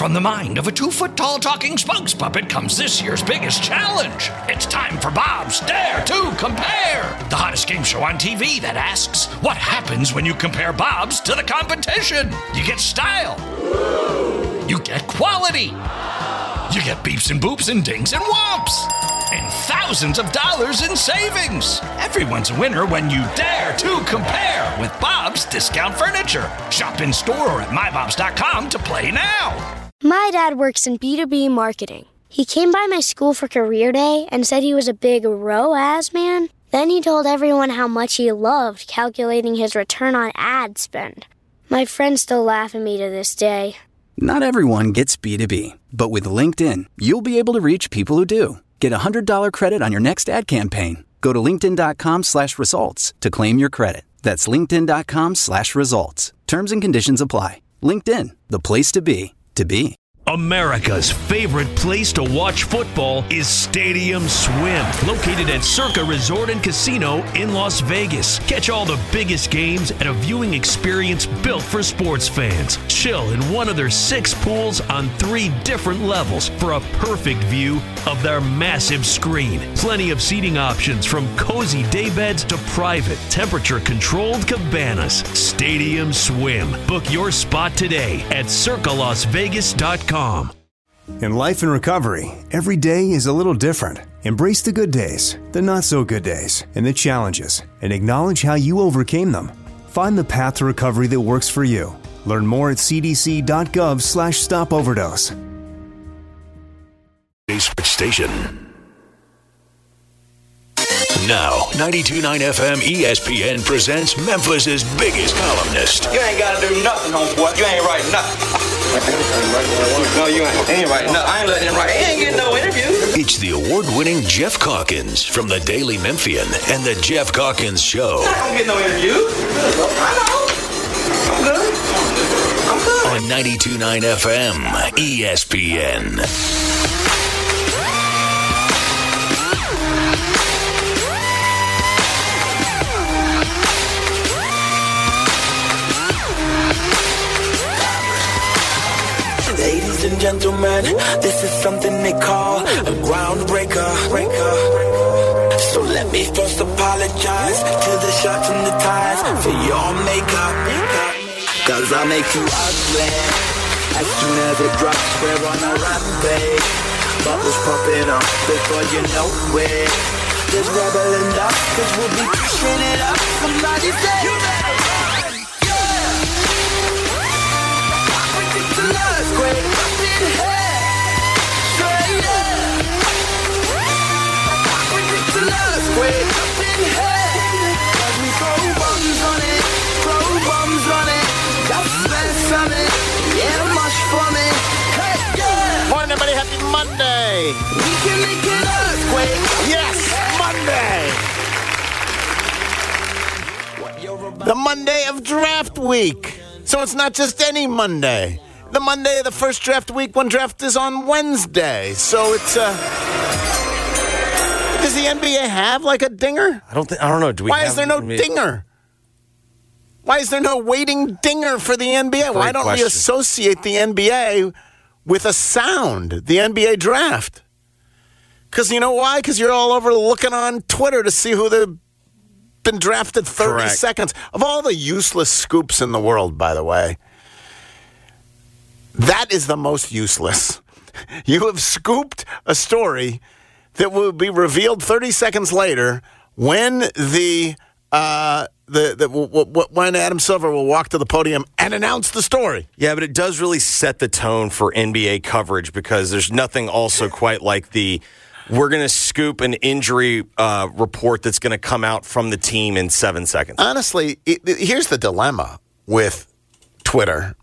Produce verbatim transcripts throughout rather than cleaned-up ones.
from the mind of a two-foot-tall talking spokes puppet comes this year's biggest challenge. It's time for Bob's Dare to Compare, the hottest game show on T V that asks, what happens when you compare Bobs to the competition? You get style. You get quality. You get beeps and boops and dings and whomps. And thousands of dollars in savings. Everyone's a winner when you dare to compare with Bob's Discount Furniture. Shop in store or at my bobs dot com to play now. My dad works in B two B marketing. He came by my school for career day and said he was a big R O A S man. Then he told everyone how much he loved calculating his return on ad spend. My friends still laugh at me to this day. Not everyone gets B two B, but with LinkedIn, you'll be able to reach people who do. Get a one hundred dollars credit on your next ad campaign. Go to linkedin.com slash results to claim your credit. That's linkedin.com slash results. Terms and conditions apply. LinkedIn, the place to be, to be. America's favorite place to watch football is Stadium Swim, located at Circa Resort and Casino in Las Vegas. Catch all the biggest games at a viewing experience built for sports fans. Chill in one of their six pools on three different levels for a perfect view of their massive screen. Plenty of seating options from cozy daybeds to private, temperature-controlled cabanas. Stadium Swim. Book your spot today at circa las vegas dot com. In life and recovery, every day is a little different. Embrace the good days, the not so good days, and the challenges, and acknowledge how you overcame them. Find the path to recovery that works for you. Learn more at cdc.gov slash stop overdose. Station. Now, ninety-two point nine F M E S P N presents Memphis's biggest columnist. You ain't got to do nothing, homeboy. You ain't writing nothing. No, you ain't. Ain't writing nothing. I ain't letting him write. He ain't getting no interview. It's the award-winning Jeff Calkins from the Daily Memphian and the Jeff Calkins Show. I don't get no interview. I know. I'm good. I'm good. On ninety-two point nine F M E S P N. Ladies and gentlemen, this is something they call a groundbreaker. So let me first apologize to the shirts and the ties for your makeup. Cause I make you ugly as soon as it drops. We're on a rampage. Bubbles popping up before you know it. There's rebel enough cause we'll be pushing it up. Somebody say you better run. Earthquake up in here, straight up. It's an earthquake up in here. As we throw bombs on it, throw bombs on it. Got space on it, yeah, much for me. Hey, yeah. Morning, everybody. Happy Monday. We can make an earthquake. Yes, Monday. The Monday of draft week. So it's not just any Monday. The Monday of the first draft week, when draft is on Wednesday. So it's, uh... does the N B A have, like, a dinger? I don't think, I don't know. Do we Why have, is there no I mean, dinger? Why is there no waiting dinger for the N B A? Great Why don't question. we associate the N B A with a sound, the N B A draft? Because you know why? Because you're all over looking on Twitter to see who they've been drafted thirty Correct. seconds. Of all the useless scoops in the world, by the way, that is the most useless. You have scooped a story that will be revealed thirty seconds later when the uh, the, the w- w- when Adam Silver will walk to the podium and announce the story. Yeah, but it does really set the tone for N B A coverage because there's nothing also quite like the we're going to scoop an injury uh, report that's going to come out from the team in seven seconds. Honestly, it, it, here's the dilemma with Twitter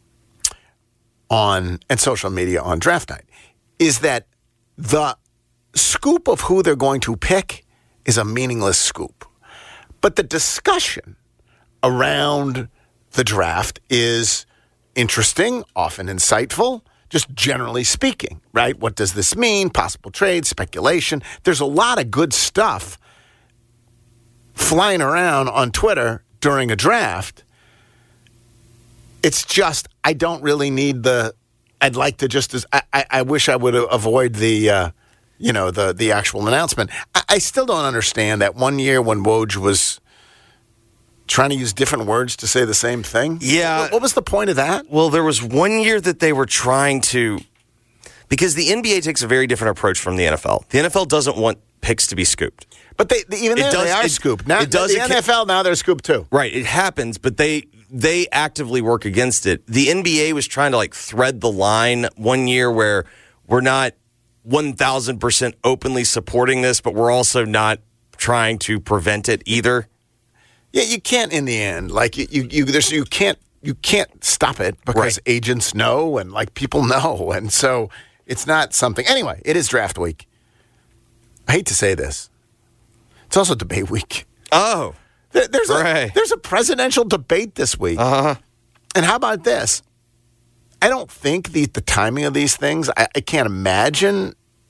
on and social media on draft night is that the scoop of who they're going to pick is a meaningless scoop. But the discussion around the draft is interesting, often insightful, just generally speaking, right? What does this mean? Possible trade, speculation. There's a lot of good stuff flying around on Twitter during a draft. It's just, I don't really need the I'd like to just as I, I, I wish I would avoid the uh, you know the the actual announcement. I, I still don't understand that one year when Woj was trying to use different words to say the same thing. Yeah. What, what was the point of that? Well, there was one year that they were trying to, because the N B A takes a very different approach from the N F L. The N F L doesn't want picks to be scooped. But they, they even It there, does- they are it- scooped. Now, it does- the it N ca- F L, now they're scooped too. Right, it happens, but they they actively work against it. The N B A was trying to like thread the line one year where we're not one thousand percent openly supporting this, but we're also not trying to prevent it either. Yeah, you can't in the end. Like you, you, you there's you can't you can't stop it because Right. agents know and like people know, and so it's not something. Anyway, it is draft week. I hate to say this. It's also debate week. Oh, There- There's Right. a there's a presidential debate this week. uh-huh. And how about this? I don't think the the timing of these things. I, I can't imagine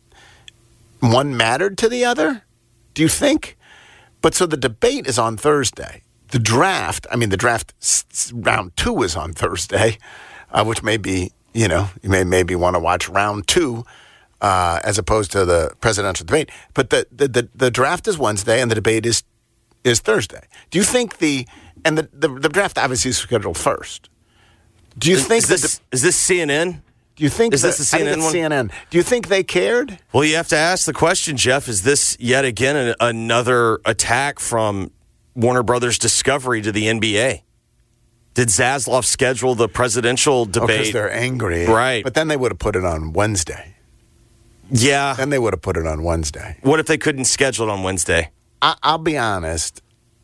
one mattered to the other. Do you think? But so the debate is on Thursday. The draft, I mean, the draft s- s- round two is on Thursday, uh, which may be, you know, you may maybe want to watch round two uh, as opposed to the presidential debate. But the, the, the, the draft is Wednesday and the debate is is Thursday. Do you think the and the, the, the draft obviously is scheduled first? Do you Is, think is that this the, is this C N N? do you think is this that- the I think C N N it's one? C N N. Do you think they cared? Well, you have to ask the question, Jeff. Is this yet again an, another attack from Warner Brothers Discovery to the N B A? Did Zaslav schedule the presidential Because debate? they're angry, Right. But then they would have put it on Wednesday. yeah. Then they would have put it on Wednesday. What if they couldn't schedule it on Wednesday? I, I'll be honest.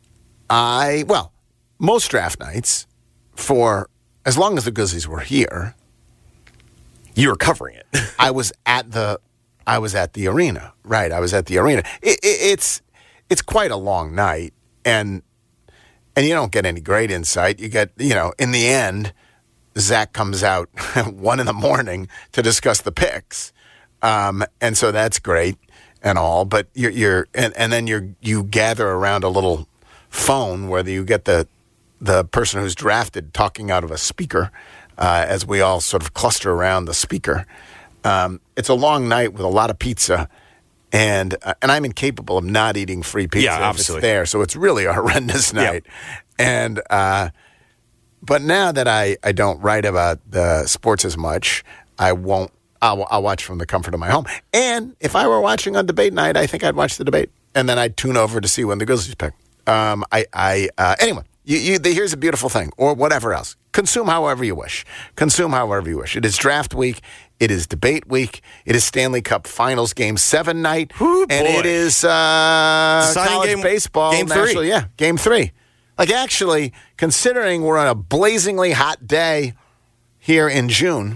I well, most draft nights, for as long as the Grizzlies were here, You were covering it. I was at the, I was at the arena. Right, I was at the arena. It, it, it's it's quite a long night, and and you don't get any great insight. You get, you know, in the end, Zach comes out one in the morning to discuss the picks, um, and so that's great and all. But you're, you're and, and then you're you gather around a little phone where you get the the person who's drafted talking out of a speaker uh, as we all sort of cluster around the speaker. Um, it's a long night with a lot of pizza, and uh, and I'm incapable of not eating free pizza Yeah, if absolutely. it's there. So it's really a horrendous night. And uh, but now that I, I don't write about the sports as much, I won't. I'll, I'll watch from the comfort of my home. And if I were watching on debate night, I think I'd watch the debate, and then I'd tune over to see when the Grizzlies pick. Um, I, I uh, anyway. You, you, the, here's a beautiful thing, or whatever else. Consume however you wish. Consume however you wish. It is draft week. It is debate week. It is Stanley Cup Finals Game Seven night, Ooh, and boy. it is uh, Deciding college game- baseball. game three. national- yeah, Game Three. Like actually, considering we're on a blazingly hot day here in June,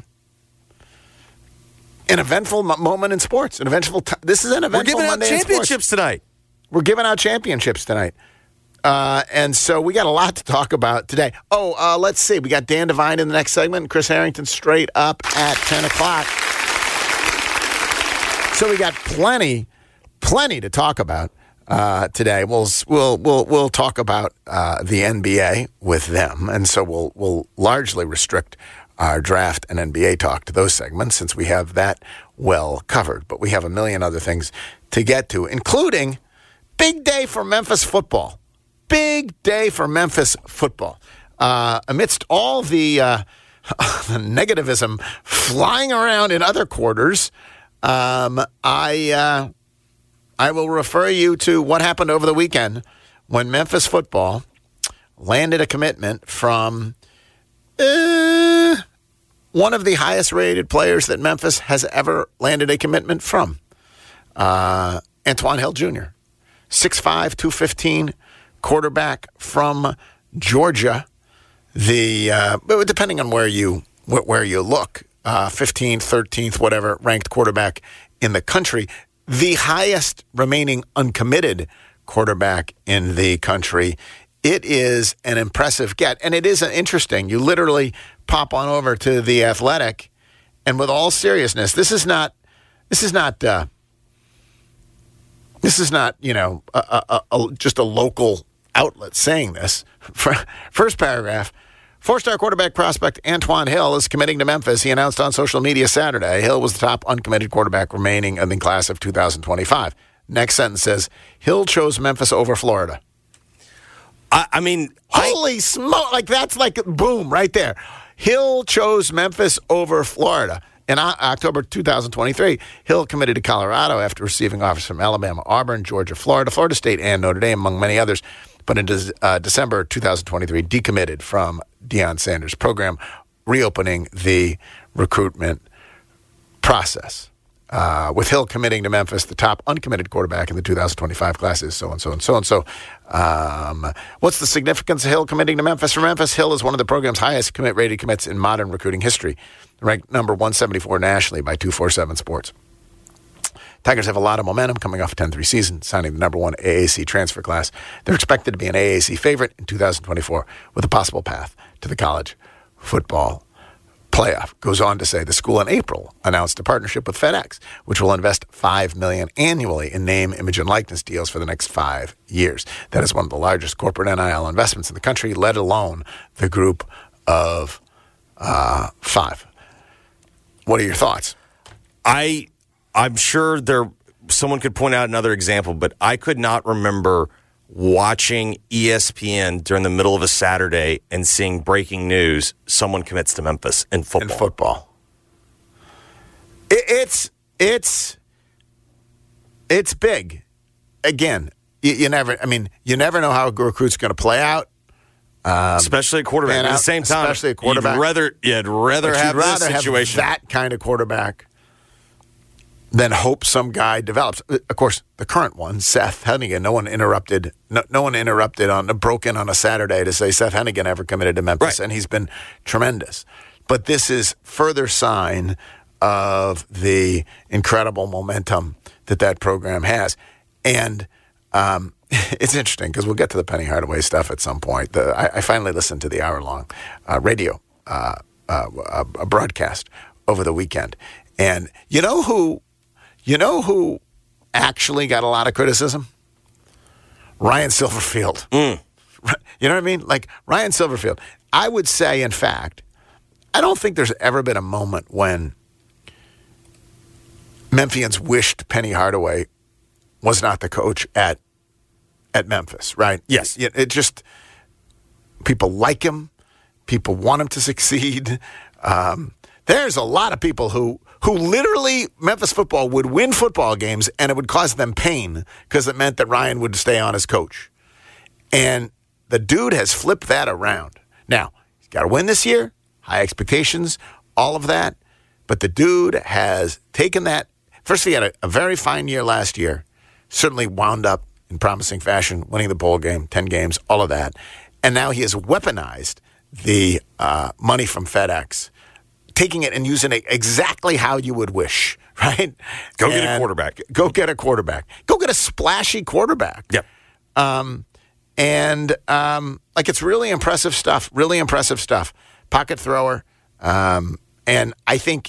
an eventful mo- moment in sports. An eventful. T- this is an We're eventful giving out Monday in sports. championships tonight. We're giving out championships tonight. Uh, and so we got a lot to talk about today. Oh, uh, let's see. We got Dan Devine in the next segment. Chris Harrington straight up at ten o'clock. So we got plenty, plenty to talk about uh, today. We'll we'll we'll we'll talk about uh, the N B A with them, and so we'll we'll largely restrict our draft and N B A talk to those segments since we have that well covered. But we have a million other things to get to, including big day for Memphis football. Big day for Memphis football. Uh, amidst all the, uh, the negativism flying around in other quarters, um, I uh, I will refer you to what happened over the weekend when Memphis football landed a commitment from uh, one of the highest rated players that Memphis has ever landed a commitment from, uh, Antoine Hill Junior six five, two fifteen quarterback from Georgia. The uh, depending on where you where you look, uh, fifteenth, thirteenth, whatever ranked quarterback in the country, the highest remaining uncommitted quarterback in the country. It is an impressive get, and it is an interesting. You literally pop on over to The Athletic, and with all seriousness, this is not this is not. Uh, This is not, you know, a, a, a, just a local outlet saying this. First paragraph, Four-star quarterback prospect Antoine Hill is committing to Memphis. He announced on social media Saturday. Hill was the top uncommitted quarterback remaining in the class of two thousand twenty-five. Next sentence says, Hill chose Memphis over Florida. I, I mean, holy I, smoke! Like that's like boom right there. Hill chose Memphis over Florida. In October two thousand twenty-three, Hill committed to Colorado after receiving offers from Alabama, Auburn, Georgia, Florida, Florida State, and Notre Dame, among many others. But in uh, December two thousand twenty-three, decommitted from Deion Sanders' program, reopening the recruitment process. Uh, with Hill committing to Memphis, the top uncommitted quarterback in the two thousand twenty-five class is so-and-so and so-and-so. Um, what's the significance of Hill committing to Memphis? For Memphis, Hill is one of the program's highest commit-rated commits in modern recruiting history, ranked number one seventy-four nationally by two forty-seven Sports. Tigers have a lot of momentum coming off a ten three season, signing the number one A A C transfer class. They're expected to be an A A C favorite in two thousand twenty-four with a possible path to the college football playoff. Goes on to say the school in April announced a partnership with FedEx, which will invest five million dollars annually in name, image, and likeness deals for the next five years. That is one of the largest corporate N I L investments in the country, let alone the group of uh, five. What are your thoughts? I, I'm sure there someone could point out another example, but I could not remember watching E S P N during the middle of a Saturday and seeing breaking news, someone commits to Memphis in football. In football. It, it's, it's, it's big. Again, you, you never, I mean, you never know how a recruit's going to play out. Um, especially a quarterback. At the same time, especially a quarterback. You'd rather, you'd rather but have you'd rather this situation. Have that kind of quarterback than hope some guy develops. Of course, the current one, Seth Hennigan, no one interrupted no, no one interrupted on broke in on a Saturday to say Seth Hennigan ever committed to Memphis, right. And he's been tremendous. But this is further sign of the incredible momentum that that program has. And um, it's interesting because we'll get to the Penny Hardaway stuff at some point. The, I, I finally listened to the hour-long uh, radio uh, uh, uh, broadcast over the weekend. And you know who... You know who actually got a lot of criticism? Ryan Silverfield. Mm. You know what I mean? Like, Ryan Silverfield. I would say, in fact, I don't think there's ever been a moment when Memphians wished Penny Hardaway was not the coach at at Memphis, right? Yes. It, it just, people like him. People want him to succeed. Um, there's a lot of people who... who literally, Memphis football would win football games and it would cause them pain because it meant that Ryan would stay on as coach. And the dude has flipped that around. Now, he's got to win this year, high expectations, all of that. But the dude has taken that. First, he had a, a very fine year last year, certainly wound up in promising fashion, winning the bowl game, ten games, all of that. And now he has weaponized the uh, money from FedEx, taking it and using it exactly how you would wish, right? Go and get a quarterback. Go get a quarterback. Go get a splashy quarterback. Yep. Um, and, um, like, it's really impressive stuff, really impressive stuff. Pocket thrower. Um, and I think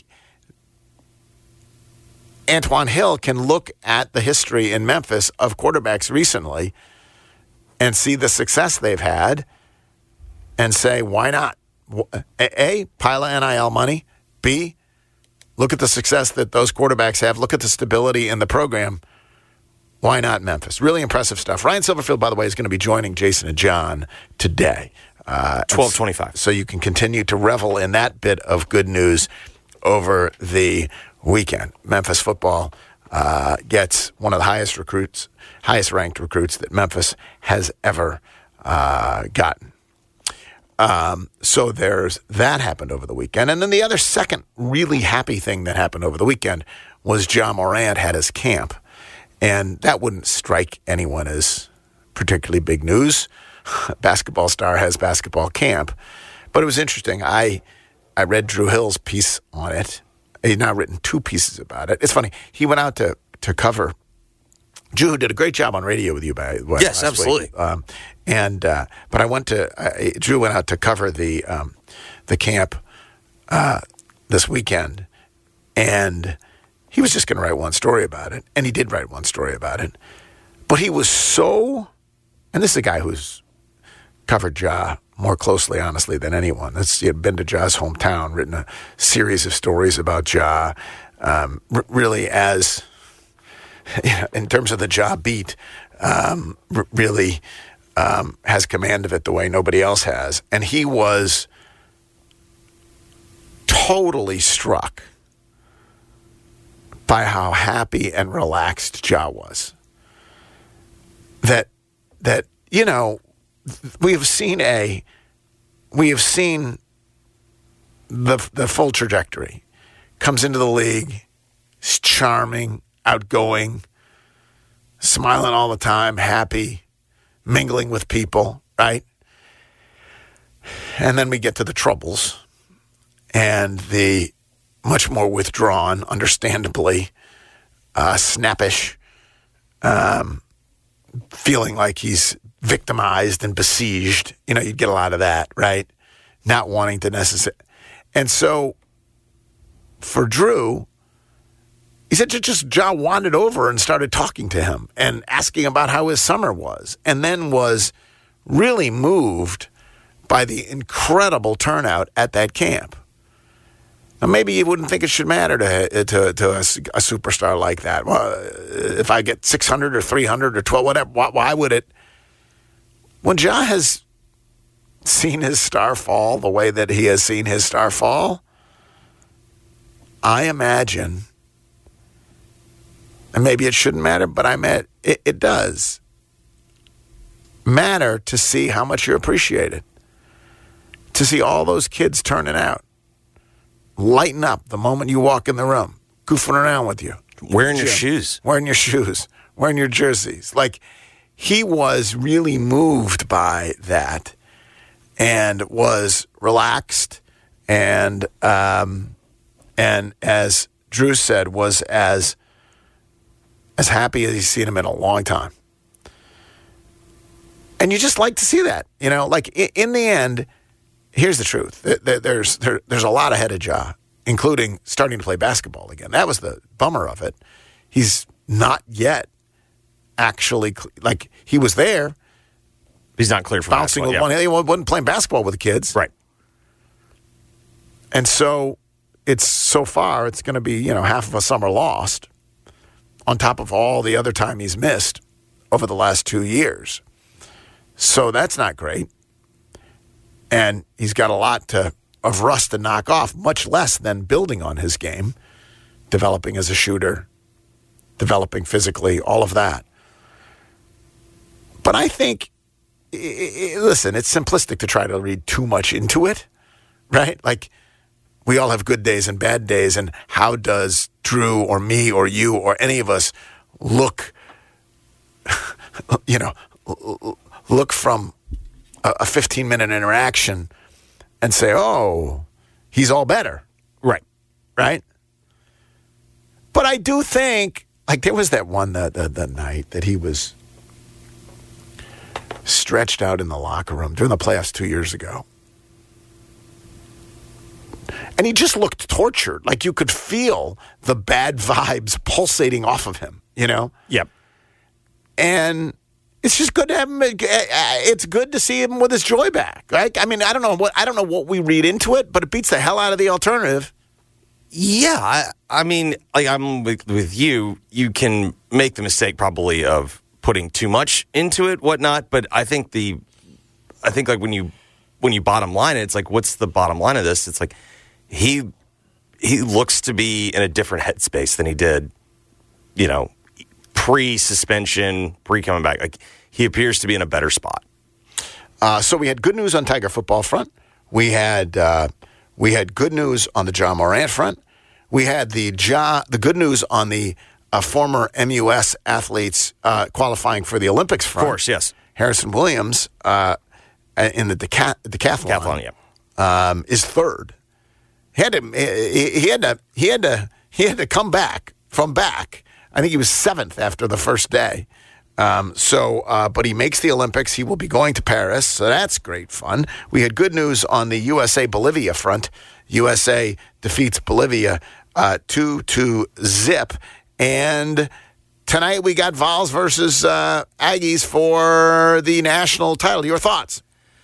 Antoine Hill can look at the history in Memphis of quarterbacks recently and see the success they've had and say, why not? A, pile of N I L money. B, look at the success that those quarterbacks have. Look at the stability in the program. Why not Memphis? Really impressive stuff. Ryan Silverfield, by the way, is going to be joining Jason and John today. Uh, twelve twenty-five. So you can continue to revel in that bit of good news over the weekend. Memphis football uh, gets one of the highest recruits, highest ranked recruits that Memphis has ever uh, gotten. Um, so there's that happened over the weekend. And then the other second really happy thing that happened over the weekend was Ja Morant had his camp. And that wouldn't strike anyone as particularly big news. Basketball star has basketball camp. But it was interesting. I I read Drew Hill's piece on it. He's now written two pieces about it. It's funny. He went out to, to cover. Drew did a great job on radio with you, by the way. Yes, absolutely. Um, and uh, but I went to uh, Drew went out to cover the um, the camp uh, this weekend, and he was just going to write one story about it, and he did write one story about it. But he was so, and this is a guy who's covered Ja more closely, honestly, than anyone. That's you know, been to Ja's hometown, written a series of stories about Ja, um, r- really as, you know, in terms of the Ja beat, um, r- really um, has command of it the way nobody else has. And he was totally struck by how happy and relaxed Ja was. That, that you know, we have seen a, we have seen the the full trajectory. Comes into the league, is charming, outgoing, smiling all the time, happy, mingling with people, right? And then we get to the troubles and the much more withdrawn, understandably, uh, snappish, um, feeling like he's victimized and besieged. You know, you'd get a lot of that, right? Not wanting to necessarily. And so for Drew, he said just Ja wandered over and started talking to him and asking about how his summer was, and then was really moved by the incredible turnout at that camp. Now, maybe you wouldn't think it should matter to to, to a, a superstar like that. Well, if I get six hundred or three hundred or twelve, whatever, why, why would it? When Ja has seen his star fall the way that he has seen his star fall, I imagine, and maybe it shouldn't matter, but I meant it, it does matter to see how much you're appreciated, to see all those kids turning out, lighten up the moment you walk in the room, goofing around with you. Wearing your shoes. Wearing your shoes. Wearing your jerseys. Like, he was really moved by that and was relaxed and, um, and as Drew said, was as, as happy as he's seen him in a long time. And you just like to see that. You know, like, in the end, here's the truth. There's there, there's a lot ahead of Ja, including starting to play basketball again. That was the bummer of it. He's not yet actually, like, he was there. He's not clear for bouncing basketball. With Yeah. one, he wasn't playing basketball with the kids. Right. And so it's so far, it's going to be, you know, half of a summer lost on top of all the other time he's missed over the last two years. So that's not great. And he's got a lot to, of rust to knock off, much less than building on his game, developing as a shooter, developing physically, all of that. But I think, I, I, listen, it's simplistic to try to read too much into it, right? Like, we all have good days and bad days, and how does Drew or me or you or any of us look, you know, look from a fifteen-minute interaction and say, oh, he's all better. Right. Right? But I do think, like, there was that one the, the, the night that he was stretched out in the locker room during the playoffs two years ago. And he just looked tortured. Like, you could feel the bad vibes pulsating off of him, you know? Yep. And it's just good to have him. It's good to see him with his joy back, right? I mean, I don't know what I don't know what we read into it, but it beats the hell out of the alternative. Yeah, I, I mean, like I'm with, with you. You can make the mistake probably of putting too much into it, whatnot. But I think the, I think like when you when you bottom line it, it's like, what's the bottom line of this? It's like he he looks to be in a different headspace than he did, you know, pre-suspension, pre-coming back. Like, he appears to be in a better spot. Uh, so we had good news on Tiger football front. We had uh, we had good news on the Ja Morant front. We had the Ja the good news on the uh, former M U S athletes uh, qualifying for the Olympics front. Of course, yes. Harrison Williams uh, in the deca- decathlon, decathlon yeah. um, is third. He had to he, he had to he had to he had to come back from back. I think he was seventh after the first day. Um, so, uh, but he makes the Olympics. He will be going to Paris, so that's great fun. We had good news on the U S A-Bolivia front. U S A defeats Bolivia uh, two to zip. And tonight we got Vols versus uh, Aggies for the national title. Your thoughts?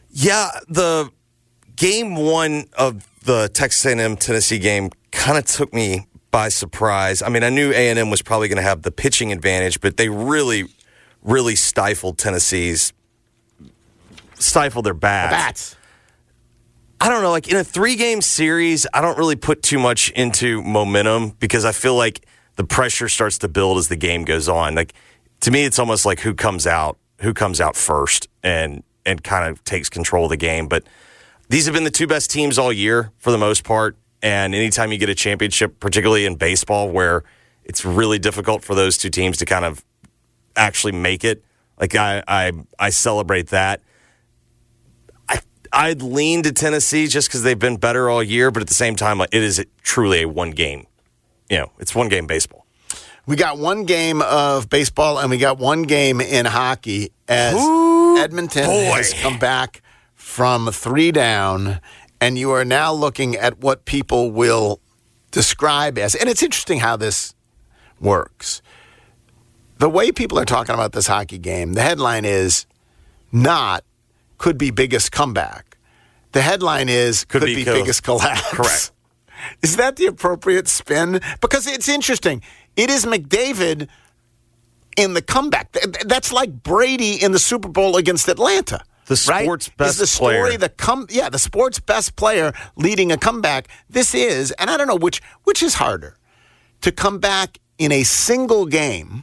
Yeah, the game one of the Texas A and M Tennessee game kind of took me by surprise. I mean, I knew A and M was probably going to have the pitching advantage, but they really, really stifled Tennessee's, stifled their bats. The bats. I don't know, like in a three-game series, I don't really put too much into momentum because I feel like the pressure starts to build as the game goes on. Like to me, it's almost like who comes out, who comes out first and and kind of takes control of the game. But these have been the two best teams all year for the most part. And anytime you get a championship, particularly in baseball, where it's really difficult for those two teams to kind of actually make it, like I I, I celebrate that. I I'd lean to Tennessee just because they've been better all year, but at the same time, it is truly a one game. You know, it's one game baseball. We got one game of baseball and we got one game in hockey as Ooh, Edmonton boy. has come back from three down, and you are now looking at what people will describe as, and it's interesting how this works. The way people are talking about this hockey game, the headline is not could be biggest comeback. The headline is could, could be, be co- biggest collapse. Correct. Is that the appropriate spin? Because it's interesting. It is McDavid in the comeback. That's like Brady in the Super Bowl against Atlanta. The sports right? best is the story player. The come, yeah, the sports best player leading a comeback. This is, and I don't know which which is harder, to come back in a single game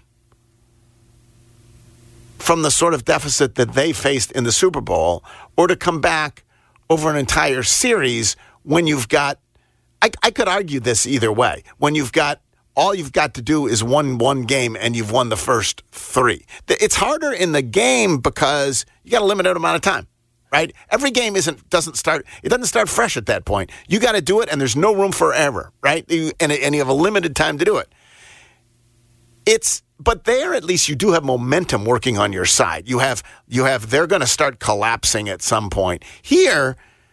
from the sort of deficit that they faced in the Super Bowl, or to come back over an entire series when you've got, I, I could argue this either way, when you've got, all you've got to do is win one game and you've won the first three. It's harder in the game because you got a limited amount of time, right? Every game isn't doesn't start, it doesn't start fresh at that point. You got to do it and there's no room for error, right? You, and, and you have a limited time to do it. It's, but there at least you do have momentum working on your side. You have, you have, they're going to start collapsing at some point. Here,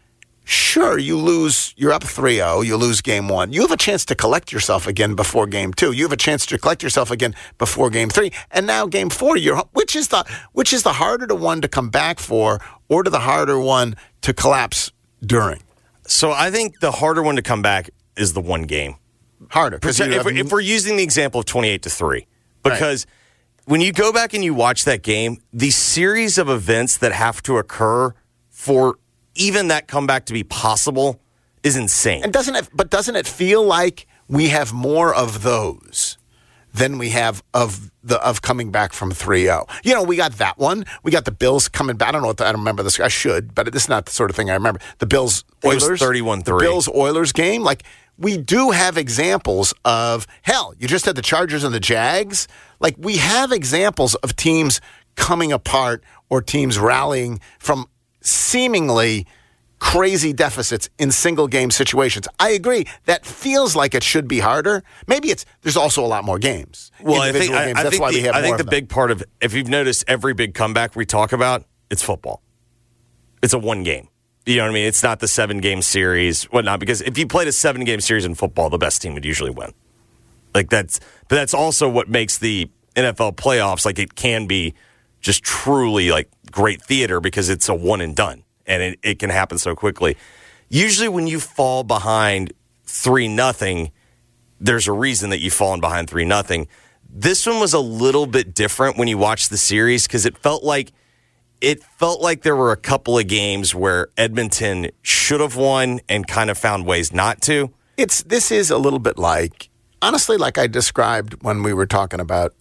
sure, you lose, you're up three oh, you lose game one. You have a chance to collect yourself again before game two. You have a chance to collect yourself again before game three. And now game four, you're, which is the, which is the harder to one to come back for, or to the harder one to collapse during? So I think the harder one to come back is the one game. Harder. If, if, if we're using the example of twenty-eight to three, because right. when you go back and you watch that game, the series of events that have to occur for even that comeback to be possible is insane. And doesn't it, but doesn't it feel like we have more of those than we have of the of coming back from three oh? You know, we got that one. We got the Bills coming back. I don't know what the, I don't remember this. I should, but this is not the sort of thing I remember. The Bills Oilers thirty-one three. The Bills Oilers game. Like, we do have examples of, hell, you just had the Chargers and the Jags. Like, we have examples of teams coming apart or teams rallying from seemingly crazy deficits in single game situations. I agree. That feels like it should be harder. Maybe it's, there's also a lot more games. Well, I think, games. I, I That's think why the, we have I think more the of them. big part of, if you've noticed every big comeback we talk about, it's football. It's a one game. You know what I mean? It's not the seven game series, whatnot, because if you played a seven game series in football, the best team would usually win. Like that's, but that's also what makes the N F L playoffs, like it can be just truly like great theater because it's a one and done and it, it can happen so quickly. Usually when you fall behind three nothing, there's a reason that you've fallen behind three nothing. This one was a little bit different when you watch the series because it felt like it felt like there were a couple of games where Edmonton should have won and kind of found ways not to. It's this is a little bit like, honestly, like I described when we were talking about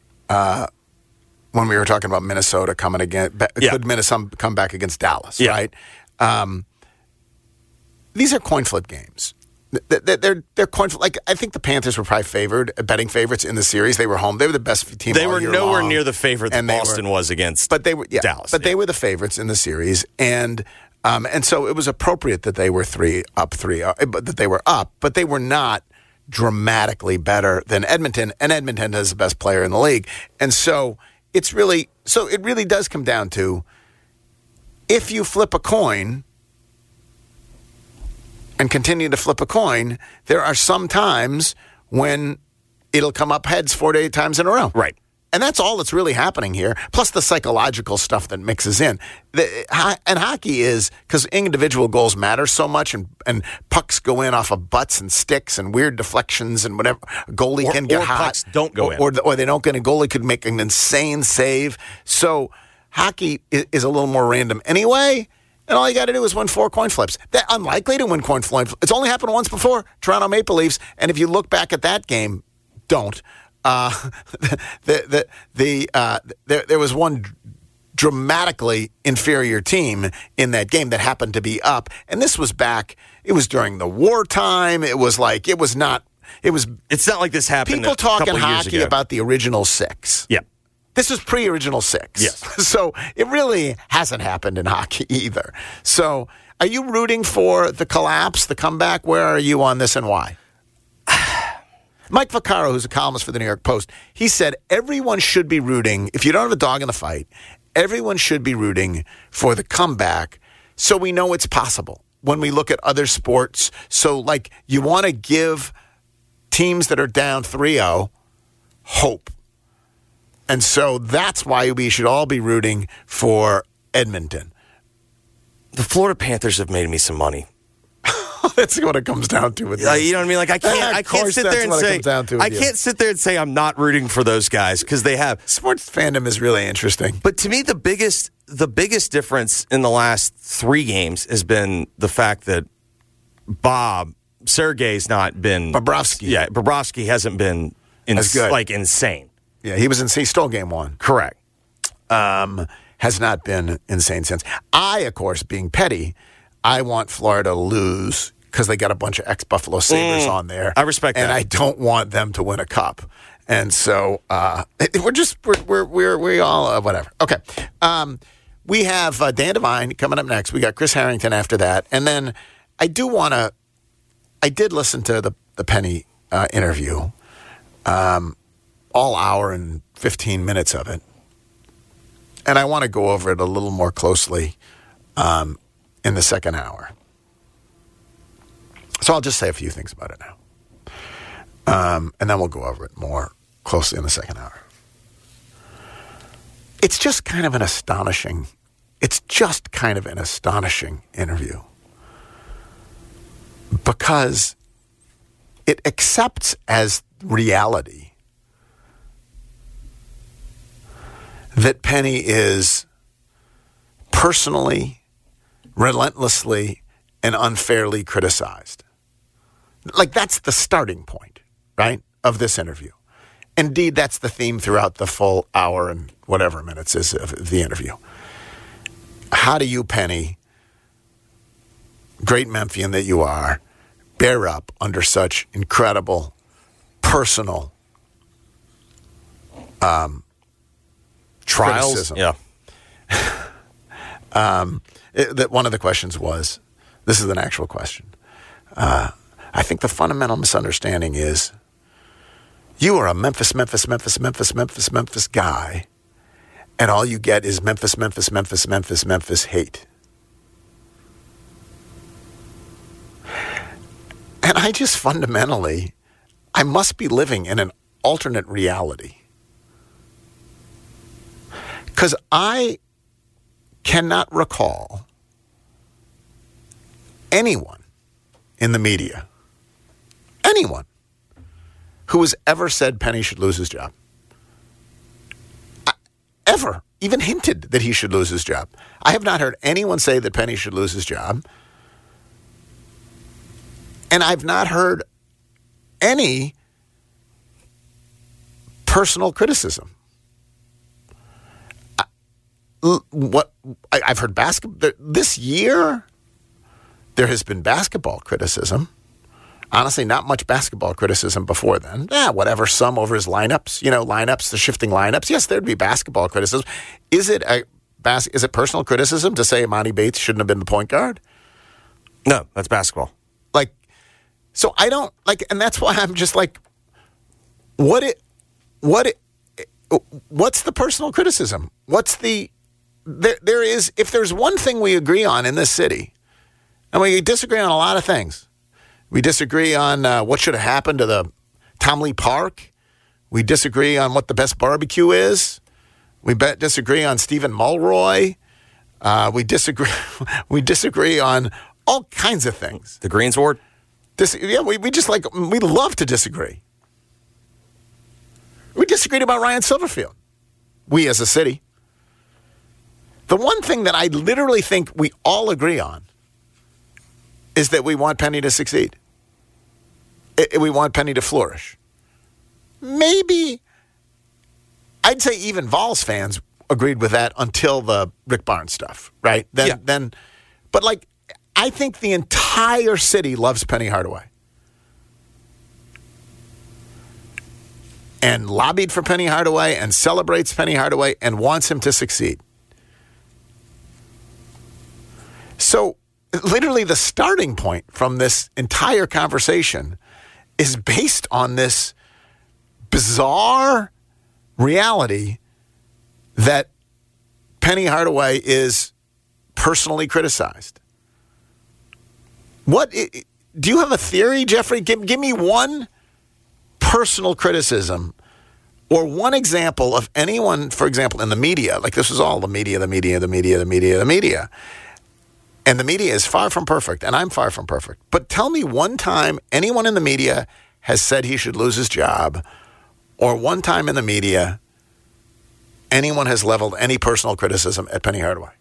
uh, when we were talking about Minnesota coming again. Yeah. Could Minnesota come back against Dallas? Yeah. Right. Um, these are coin flip games. They're, they're, they're coin flip. Like, I think the Panthers were probably favored, betting favorites in the series. They were home. They were the best team. They all were year nowhere long. near the favorite that And they Boston were- was against But they were yeah, Dallas. But yeah. they were the favorites in the series, and um, and so it was appropriate that they were three up, three uh, but that they were up, but they were not dramatically better than Edmonton, and Edmonton is the best player in the league, and so it's really so it really does come down to if you flip a coin and continue to flip a coin, there are some times when it'll come up heads four to eight times in a row. Right. and that's all that's really happening here, plus the psychological stuff that mixes in. The, and hockey is, because individual goals matter so much, and, and pucks go in off of butts and sticks and weird deflections and whatever. A goalie or, can get or hot. Pucks don't go or, in. Or, or they don't get in. A goalie could make an insane save. So hockey is, is a little more random anyway. And all you got to do is win four coin flips. They're unlikely to win coin flips. It's only happened once before, Toronto Maple Leafs. And if you look back at that game, don't. Uh, the the the uh, there there was one dramatically inferior team in that game that happened to be up, and this was back. It was during the wartime. It was like it was not. It was. It's not like this happened. People a talking couple years hockey ago. about the original six. Yeah. This is pre-original six. Yes. So it really hasn't happened in hockey either. So are you rooting for the collapse, the comeback? Where are you on this and why? Mike Vaccaro, who's a columnist for the New York Post, he said everyone should be rooting, if you don't have a dog in the fight, everyone should be rooting for the comeback so we know it's possible when we look at other sports. So, like, you want to give teams that are down three oh hope. And so that's why we should all be rooting for Edmonton. The Florida Panthers have made me some money. That's what it comes down to with uh, you know what I mean? Like I can't, Yeah, I can't sit there and say I you. can't sit there and say I'm not rooting for those guys because they have sports fandom is really interesting. But to me, the biggest the biggest difference in the last three games has been the fact that Bob Sergey's not been Bobrovsky. Yeah, Bobrovsky hasn't been ins- good. like insane. Yeah, he was in. He stole game one. Correct. Um, has not been insane since. I, of course, being petty, I want Florida to lose because they got a bunch of ex-Buffalo Sabres Mm, on there. I respect and that. And I don't want them to win a cup. And so uh, we're just, we're, we're, we're we all, uh, whatever. Okay. Um, we have uh, Dan Devine coming up next. We got Chris Harrington after that. And then I do want to, I did listen to the, the Penny uh, interview, um, all hour and fifteen minutes of it. And I want to go over it a little more closely um, in the second hour. So I'll just say a few things about it now. Um, and then we'll go over it more closely in the second hour. It's just kind of an astonishing, it's just kind of an astonishing interview. Because it accepts as reality that Penny is personally, relentlessly, and unfairly criticized. Like, that's the starting point, right, of this interview. Indeed, that's the theme throughout the full hour and whatever minutes is of the interview. How do you, Penny, great Memphian that you are, bear up under such incredible, personal um, trials? Criticism? Yeah. um, it, that one of the questions was, this is an actual question. Uh, I think the fundamental misunderstanding is you are a Memphis, Memphis, Memphis, Memphis, Memphis, Memphis guy, and all you get is Memphis, Memphis, Memphis, Memphis, Memphis hate. And I just fundamentally, I must be living in an alternate reality. Because I cannot recall anyone in the media, anyone who has ever said Penny should lose his job. I, ever, even hinted that he should lose his job. I have not heard anyone say that Penny should lose his job. And I've not heard any personal criticism. I, what I, I've heard basketball this year, there has been basketball criticism. Honestly, not much basketball criticism before then. Yeah, whatever, some over his lineups, you know, lineups, the shifting lineups. Yes, there'd be basketball criticism. Is it a bas- is it personal criticism to say Emoni Bates shouldn't have been the point guard? No, that's basketball. Like, so I don't like, and that's why I'm just like, what it, what it, what's the personal criticism? What's the, there, there is, if there's one thing we agree on in this city, and we disagree on a lot of things. We disagree on uh, what should have happened to the Tom Lee Park. We disagree on what the best barbecue is. We bet disagree on Stephen Mulroy. Uh, we disagree. We disagree on all kinds of things. The Greens Ward? Dis- yeah, we, we just like, we love to disagree. We disagreed about Ryan Silverfield. We as a city. The one thing that I literally think we all agree on is that we want Penny to succeed. I- we want Penny to flourish. Maybe, I'd say even Vols fans agreed with that until the Rick Barnes stuff, right? Then, yeah. then, but like, I think the entire city loves Penny Hardaway. And lobbied for Penny Hardaway and celebrates Penny Hardaway and wants him to succeed. So, literally the starting point from this entire conversation is based on this bizarre reality that Penny Hardaway is personally criticized. What do you have a theory, Jeffrey? Give, give me one personal criticism or one example of anyone, for example, in the media. Like this is all the media, the media, the media, the media, the media. And the media is far from perfect, and I'm far from perfect. But tell me one time anyone in the media has said he should lose his job, or one time in the media anyone has leveled any personal criticism at Penny Hardaway.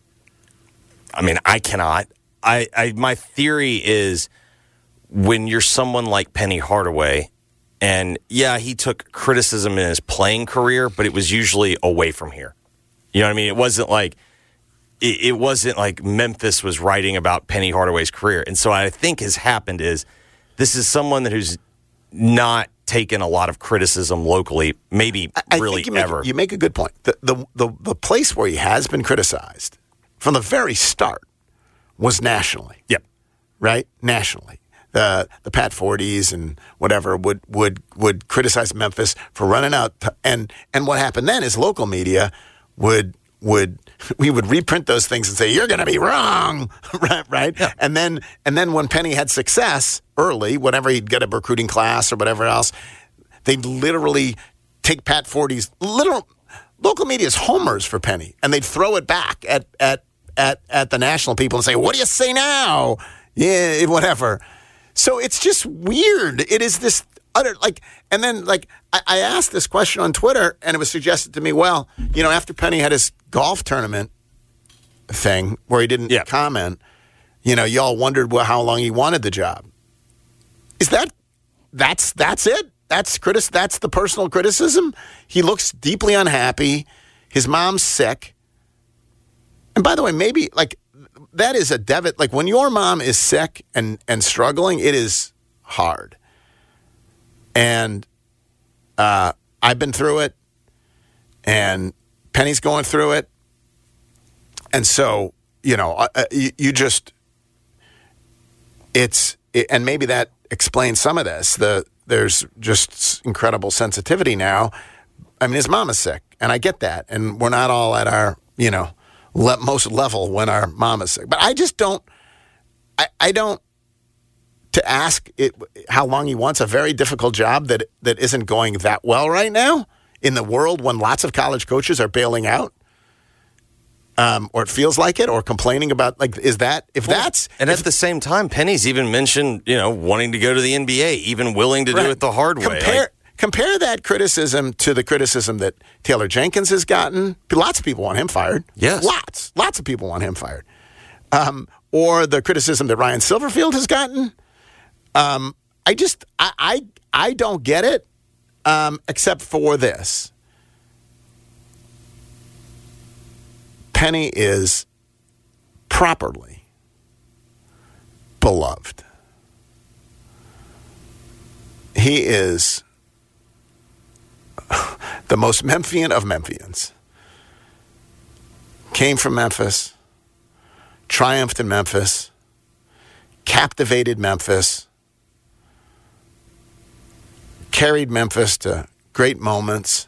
I mean, I cannot. I, I my theory is when you're someone like Penny Hardaway, and yeah, he took criticism in his playing career, but it was usually away from here. You know what I mean? It wasn't like it, it wasn't like Memphis was writing about Penny Hardaway's career. And so what I think has happened is this is someone that who's not taken a lot of criticism locally, maybe I really think you make, ever. You make a good point. The, the the the place where he has been criticized from the very start was nationally. Yep. Right? Nationally. The the Pat Forties and whatever would would would criticize Memphis for running out to, and and what happened then is local media would would we would reprint those things and say you're going to be wrong, right? Right? Yeah. And then and then when Penny had success early, whenever he'd get a recruiting class or whatever else, they'd literally take Pat Forty's literal local media's homers for Penny, and they'd throw it back at at at at the national people and say, "What do you say now?" Yeah, whatever. So it's just weird. It is this utter, like, and then, like, I, I asked this question on Twitter, and it was suggested to me, well, you know, after Penny had his golf tournament thing where he didn't yeah. comment, you know, y'all wondered well, how long he wanted the job. Is that, that's, that's it? That's critic, that's the personal criticism? He looks deeply unhappy. His mom's sick. And by the way, maybe, like, that is a debit. Like when your mom is sick and, and struggling, it is hard. And uh, I've been through it, and Penny's going through it. And so, you know, uh, you, you just, it's, it, and maybe that explains some of this. The There's just incredible sensitivity now. I mean, his mom is sick, and I get that. And we're not all at our, you know, Le- most level when our mom is sick. But I just don't, I, I don't, to ask it how long he wants a very difficult job that that isn't going that well right now in the world when lots of college coaches are bailing out, um, or it feels like it, or complaining about, like, is that, if well, that's. And if, at the same time, Penny's even mentioned, you know, wanting to go to the N B A, even willing to right. do it the hard compare, way. Like, Compare that criticism to the criticism that Taylor Jenkins has gotten. Lots of people want him fired. Yes. Lots. Lots of people want him fired. Um, or the criticism that Ryan Silverfield has gotten. Um, I just, I, I, I don't get it, um, except for this. Penny is properly beloved. He is the most Memphian of Memphians. Came from Memphis, triumphed in Memphis, captivated Memphis, carried Memphis to great moments,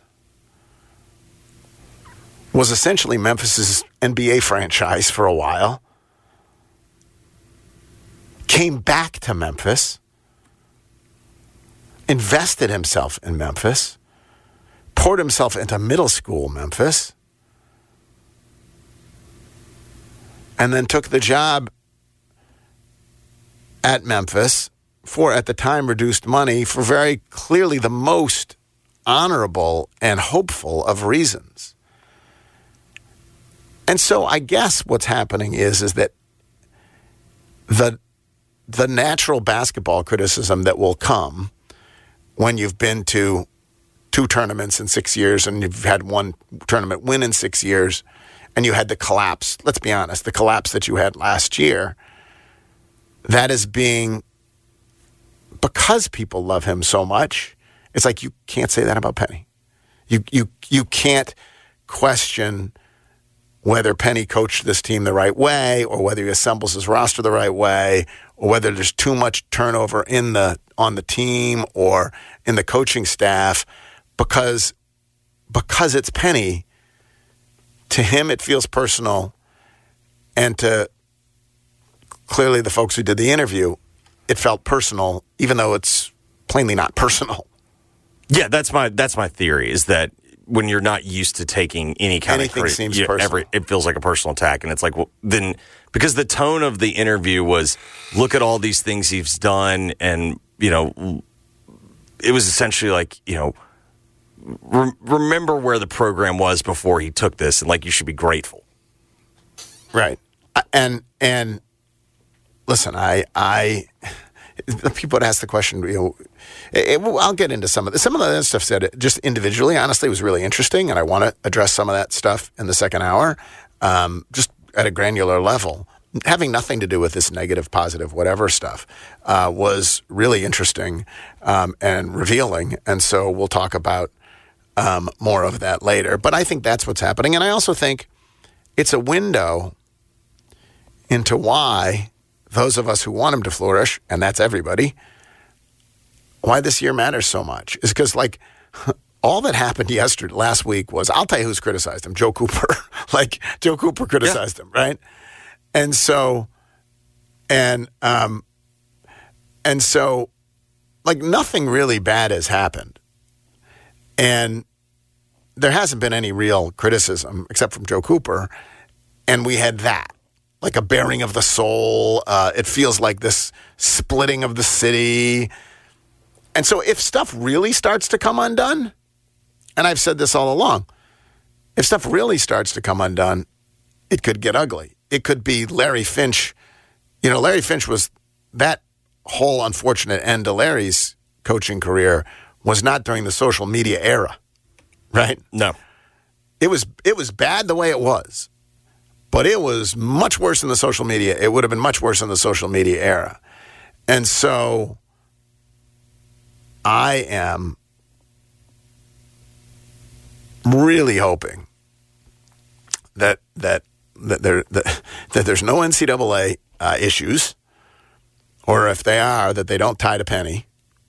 was essentially Memphis's N B A franchise for a while, came back to Memphis, invested himself in Memphis, poured himself into middle school Memphis, and then took the job at Memphis for, at the time, reduced money for very clearly the most honorable and hopeful of reasons. And so I guess what's happening is, is that the, the natural basketball criticism that will come when you've been to two tournaments in six years and you've had one tournament win in six years and you had the collapse, let's be honest, the collapse that you had last year, that is being, because people love him so much, it's like you can't say that about Penny. You you you can't question whether Penny coached this team the right way or whether he assembles his roster the right way or whether there's too much turnover in the on the team or in the coaching staff because because it's Penny. To him, it feels personal, and to clearly the folks who did the interview, it felt personal, even though it's plainly not personal. Yeah, that's my that's my theory, is that when you're not used to taking any kind Anything of credit, seems you, personal. every, it feels like a personal attack, and it's like, well, then because the tone of the interview was, look at all these things he's done, and you know, it was essentially like, you know, re- remember where the program was before he took this, and like you should be grateful. Right, and and listen, I I people would ask the question, you know. It, it, I'll get into some of the, some of the other stuff said just individually. Honestly, was really interesting, and I want to address some of that stuff in the second hour, um, just at a granular level, having nothing to do with this negative, positive, whatever stuff, uh, was really interesting um, and revealing. And so we'll talk about um, more of that later. But I think that's what's happening, and I also think it's a window into why those of us who want him to flourish, and that's everybody, why this year matters so much is because, like, all that happened yesterday, last week was, I'll tell you who's criticized him, Joe Cooper. Like, Joe Cooper criticized yeah. him, right? And so, and, um, and so, like, nothing really bad has happened. And there hasn't been any real criticism except from Joe Cooper. And we had that, like a bearing of the soul. Uh, it feels like this splitting of the city. And so if stuff really starts to come undone, and I've said this all along, if stuff really starts to come undone, it could get ugly. It could be Larry Finch. You know, Larry Finch was, that whole unfortunate end to Larry's coaching career was not during the social media era, right? No. It was, it was bad the way it was, but it was much worse in the social media. It would have been much worse in the social media era. And so I am really hoping that that that there that, that there's no N C double A uh, issues, or if they are, that they don't tie to Penny.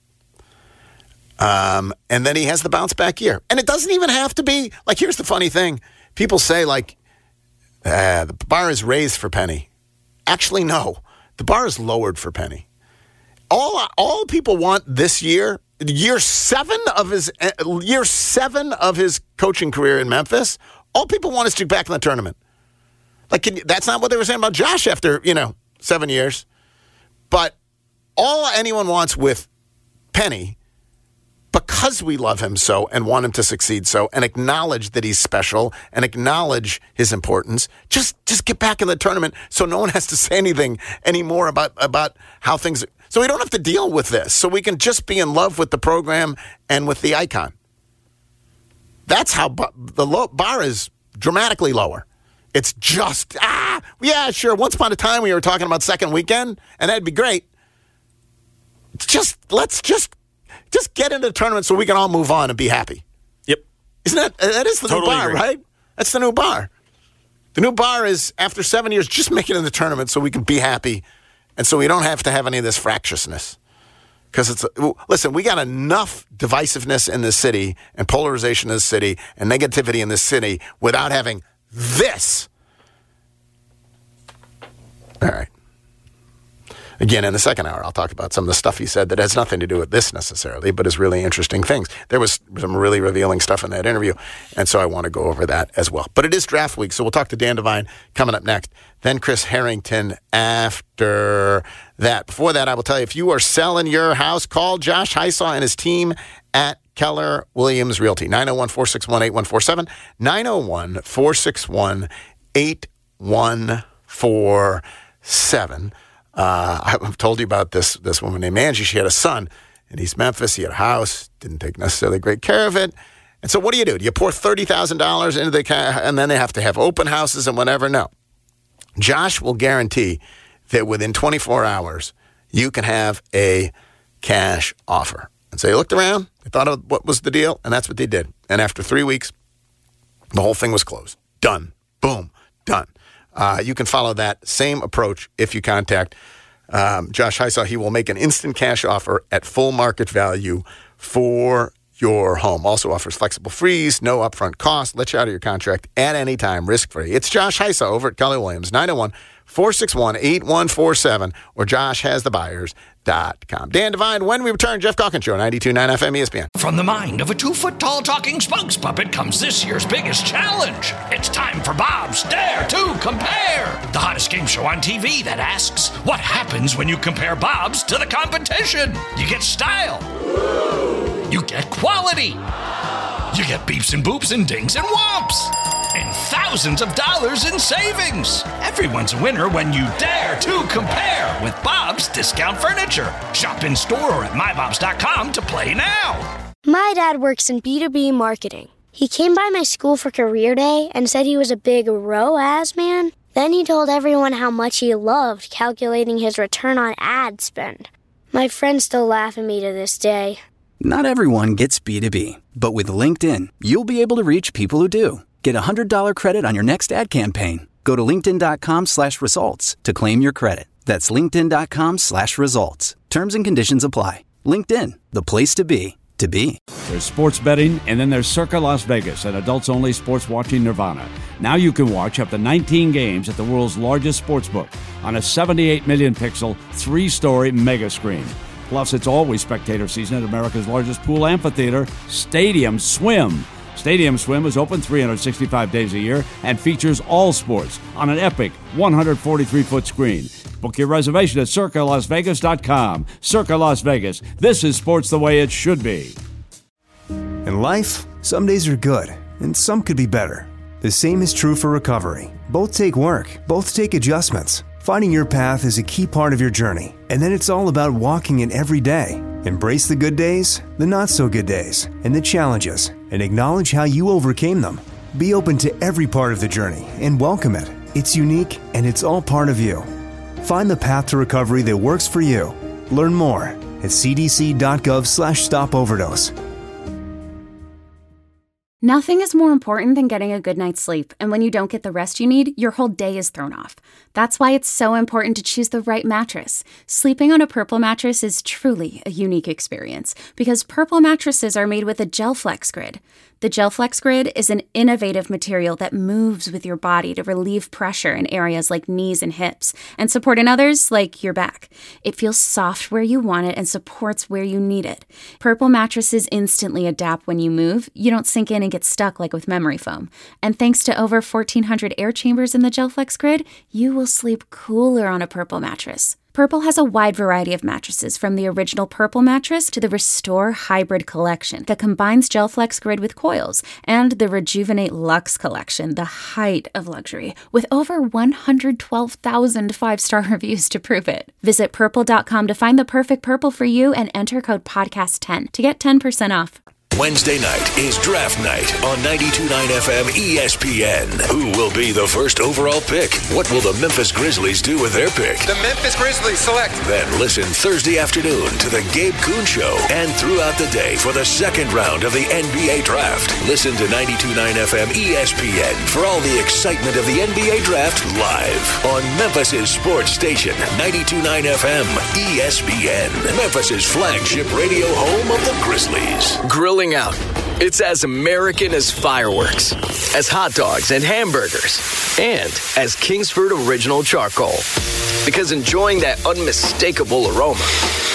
Um, and then he has the bounce back year, and it doesn't even have to be like. Here's the funny thing: people say like uh, the bar is raised for Penny. Actually, no, the bar is lowered for Penny. All all people want this year, year seven of his year seven of his coaching career in Memphis, all people want is to get back in the tournament. Like, can you, that's not what they were saying about Josh after, you know, seven years. But all anyone wants with Penny, because we love him so and want him to succeed so and acknowledge that he's special and acknowledge his importance, just just get back in the tournament so no one has to say anything anymore about, about how things... So we don't have to deal with this. So we can just be in love with the program and with the icon. That's how bu- the low, bar is dramatically lower. It's just, ah, yeah, sure. Once upon a time we were talking about second weekend, and that'd be great. Just, let's just, just get into the tournament so we can all move on and be happy. Yep. Isn't that, that is the Totally new bar, agree. right? That's the new bar. The new bar is, after seven years, just make it in the tournament so we can be happy. And so we don't have to have any of this fractiousness. Because it's, listen, we got enough divisiveness in this city and polarization in this city and negativity in this city without having this. All right. Again, in the second hour, I'll talk about some of the stuff he said that has nothing to do with this necessarily, but is really interesting things. There was some really revealing stuff in that interview, and so I want to go over that as well. But it is draft week, so we'll talk to Dan Devine coming up next. Then Chris Harrington after that. Before that, I will tell you, if you are selling your house, call Josh Hysaw and his team at Keller Williams Realty. nine oh one, four six one, eight one four seven. nine oh one, four six one, eight one four seven. Uh, I've told you about this this woman named Angie. She had a son in East Memphis. He had a house, didn't take necessarily great care of it. And so what do you do? Do you pour thirty thousand dollars into the ca- and then they have to have open houses and whatever? No. Josh will guarantee that within twenty-four hours, you can have a cash offer. And so they looked around, they thought of what was the deal, and that's what they did. And after three weeks, the whole thing was closed. Done. Boom. Done. Uh, you can follow that same approach if you contact um, Josh Hysaw. He will make an instant cash offer at full market value for your home. Also offers flexible freeze, no upfront cost, lets you out of your contract at any time, risk-free. It's Josh Hysaw over at Keller Williams, nine oh one, four six one, eight one four seven, or josh has the buyers dot com. Dan Devine, when we return, Jeff Calkins Show, ninety-two point nine F M E S P N. From the mind of a two-foot-tall talking spokes puppet comes this year's biggest challenge. It's time for Bob's Dare to Compare, the hottest game show on T V that asks, what happens when you compare Bob's to the competition? You get style. You get quality. You get beeps and boops and dings and whomps. And thousands of dollars in savings. Everyone's a winner when you dare to compare with Bob's Discount Furniture. Shop in store or at my bobs dot com to play now. My dad works in B two B marketing. He came by my school for career day and said he was a big R O A S man. Then he told everyone how much he loved calculating his return on ad spend. My friends still laugh at me to this day. Not everyone gets B two B, but with LinkedIn, you'll be able to reach people who do. Get a one hundred dollars credit on your next ad campaign. Go to linkedin.com slash results to claim your credit. That's linkedin.com slash results. Terms and conditions apply. LinkedIn, the place to be, to be. There's sports betting, and then there's Circa Las Vegas, an adults-only sports watching nirvana. Now you can watch up to nineteen games at the world's largest sportsbook on a seventy-eight million pixel, three-story mega screen. Plus, it's always spectator season at America's largest pool amphitheater, Stadium Swim. Stadium Swim is open three hundred sixty-five days a year and features all sports on an epic one hundred forty-three foot screen. Book your reservation at circa las vegas dot com. Circa Las Vegas. This is sports the way it should be. In life, some days are good, and some could be better. The same is true for recovery. Both take work, both take adjustments. Finding your path is a key part of your journey, and then it's all about walking it every day. Embrace the good days, the not-so-good days, and the challenges, and acknowledge how you overcame them. Be open to every part of the journey and welcome it. It's unique, and it's all part of you. Find the path to recovery that works for you. Learn more at cdc.gov slash stop overdose. Nothing is more important than getting a good night's sleep, and when you don't get the rest you need, your whole day is thrown off. That's why it's so important to choose the right mattress. Sleeping on a Purple mattress is truly a unique experience, because Purple mattresses are made with a GelFlex Grid. The GelFlex Grid is an innovative material that moves with your body to relieve pressure in areas like knees and hips, and support in others like your back. It feels soft where you want it and supports where you need it. Purple mattresses instantly adapt when you move. You don't sink in and get stuck like with memory foam. And thanks to over fourteen hundred air chambers in the GelFlex Grid, you will sleep cooler on a Purple mattress. Purple has a wide variety of mattresses, from the original Purple mattress to the Restore Hybrid collection that combines GelFlex Grid with coils, and the Rejuvenate Luxe collection, the height of luxury, with over one hundred twelve thousand five-star reviews to prove it. Visit purple dot com to find the perfect Purple for you and enter code podcast ten to get ten percent off. Wednesday night is draft night on ninety-two point nine F M E S P N. Who will be the first overall pick? What will the Memphis Grizzlies do with their pick? The Memphis Grizzlies select. Then listen Thursday afternoon to the Gabe Kuhn Show, and throughout the day for the second round of the N B A Draft. Listen to ninety-two point nine F M E S P N for all the excitement of the N B A Draft live on Memphis's sports station, ninety-two point nine F M E S P N, Memphis's flagship radio home of the Grizzlies. Grilling out. It's as American as fireworks, as hot dogs and hamburgers, and as Kingsford Original Charcoal. Because enjoying that unmistakable aroma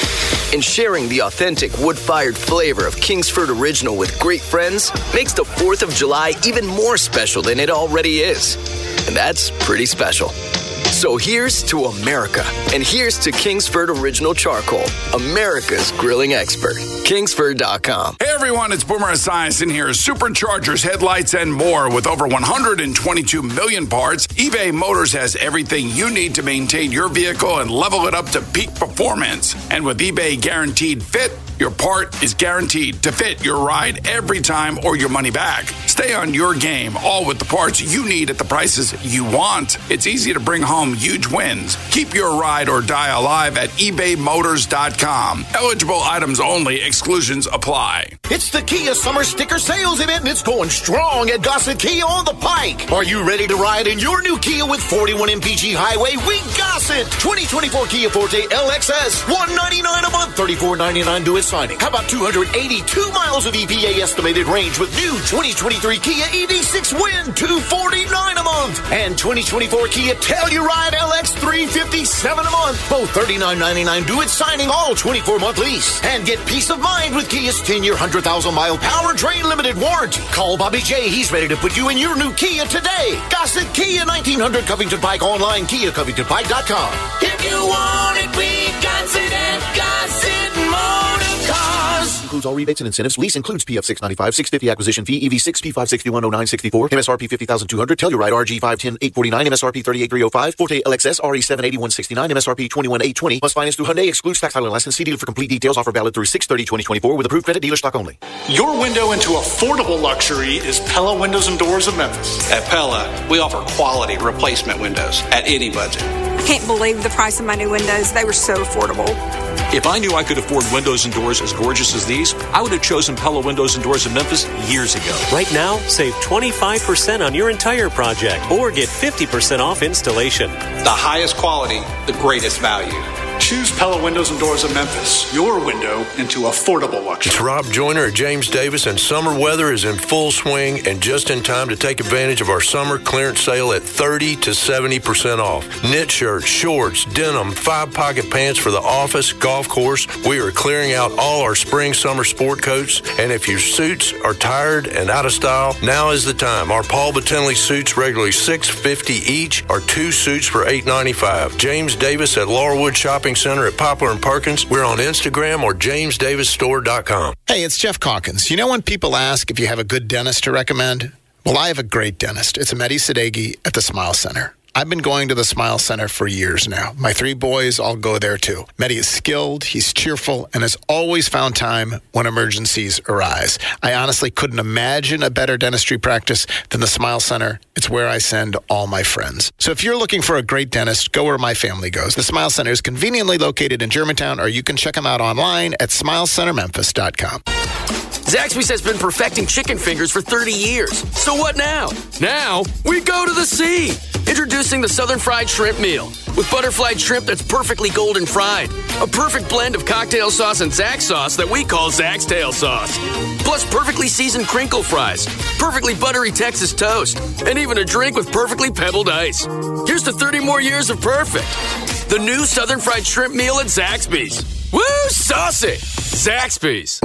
and sharing the authentic wood-fired flavor of Kingsford Original with great friends makes the fourth of July even more special than it already is. And that's pretty special. So here's to America, and here's to Kingsford Original Charcoal, America's grilling expert. Kingsford dot com. Hey everyone, it's Boomer Esiason here. Superchargers, headlights, and more. With over one hundred twenty-two million parts, eBay Motors has everything you need to maintain your vehicle and level it up to peak performance. And with eBay Guaranteed Fit, your part is guaranteed to fit your ride every time or your money back. Stay on your game, all with the parts you need at the prices you want. It's easy to bring home huge wins. Keep your ride or die alive at ebay motors dot com. Eligible items only. Exclusions apply. It's the Kia Summer Sticker Sales Event, and it's going strong at Gossett Kia on the Pike. Are you ready to ride in your new Kia with forty-one M P G Highway? We Gossett! twenty twenty-four Kia Forte L X S, one hundred ninety-nine dollars a month, thirty-four ninety-nine due at signing. How about two hundred eighty-two miles of E P A estimated range with new twenty twenty-three Kia E V six Win, two hundred forty-nine dollars a month. And twenty twenty-four Kia Telluride L X, three hundred fifty-seven dollars a month. Both thirty-nine ninety-nine due at signing, all twenty-four month lease. And get peace of mind with Kia's ten-year, one hundred thousand mile powertrain limited warranty. Call Bobby J. He's ready to put you in your new Kia today. Gossett Kia, nineteen hundred Covington Pike, online, kia covington pike dot com. If you want it, we got it at Gossett Motor Cars. Includes all rebates and incentives. Lease includes P F six ninety-five, six hundred fifty acquisition fee, E V six, P five sixty-one oh nine sixty-four, M S R P fifty thousand two hundred, Telluride R G five ten eight forty-nine, M S R P thirty-eight three oh five, Forte L X S R E seven eighty-one sixty-nine, M S R P twenty-one eight twenty, plus finance through Hyundai, excludes tax title and license. See dealer for complete details. Offer valid through six thirty twenty twenty-four with approved credit, dealer stock only. Your window into affordable luxury is Pella Windows and Doors of Memphis. At Pella, we offer quality replacement windows at any budget. I can't believe the price of my new windows. They were so affordable. If I knew I could afford windows and doors as gorgeous as these, I would have chosen Pella Windows and Doors of Memphis years ago. Right now, save twenty-five percent on your entire project or get fifty percent off installation. The highest quality, the greatest value. Choose Pella Windows and Doors of Memphis, your window into affordable luxury. It's Rob Joyner at James Davis, and summer weather is in full swing and just in time to take advantage of our summer clearance sale at thirty to seventy percent off. Knit shirts, shorts, denim, five-pocket pants for the office, golf course. We are clearing out all our spring, summer sport coats, and if your suits are tired and out of style, now is the time. Our Paul Batinley suits regularly six hundred fifty dollars each, or two suits for eight ninety-five. James Davis at Laurelwood Shopping Center at Poplar and Perkins. We're on Instagram or james davis store dot com. Hey, it's Jeff Calkins. You know when people ask if you have a good dentist to recommend? Well, I have a great dentist. It's Mehdi Sadeghi at the Smile Center. I've been going to the Smile Center for years now. My three boys all go there too. Mehdi is skilled, he's cheerful, and has always found time when emergencies arise. I honestly couldn't imagine a better dentistry practice than the Smile Center. It's where I send all my friends. So if you're looking for a great dentist, go where my family goes. The Smile Center is conveniently located in Germantown, or you can check them out online at smile center memphis dot com. Zaxby's has been perfecting chicken fingers for thirty years. So what now? Now, we go to the sea. Introducing the Southern Fried Shrimp Meal. With butterflied shrimp that's perfectly golden fried. A perfect blend of cocktail sauce and Zax sauce that we call Zax Tail Sauce. Plus perfectly seasoned crinkle fries, perfectly buttery Texas toast, and even a drink with perfectly pebbled ice. Here's to thirty more years of perfect. The new Southern Fried Shrimp Meal at Zaxby's. Woo, saucy! Zaxby's.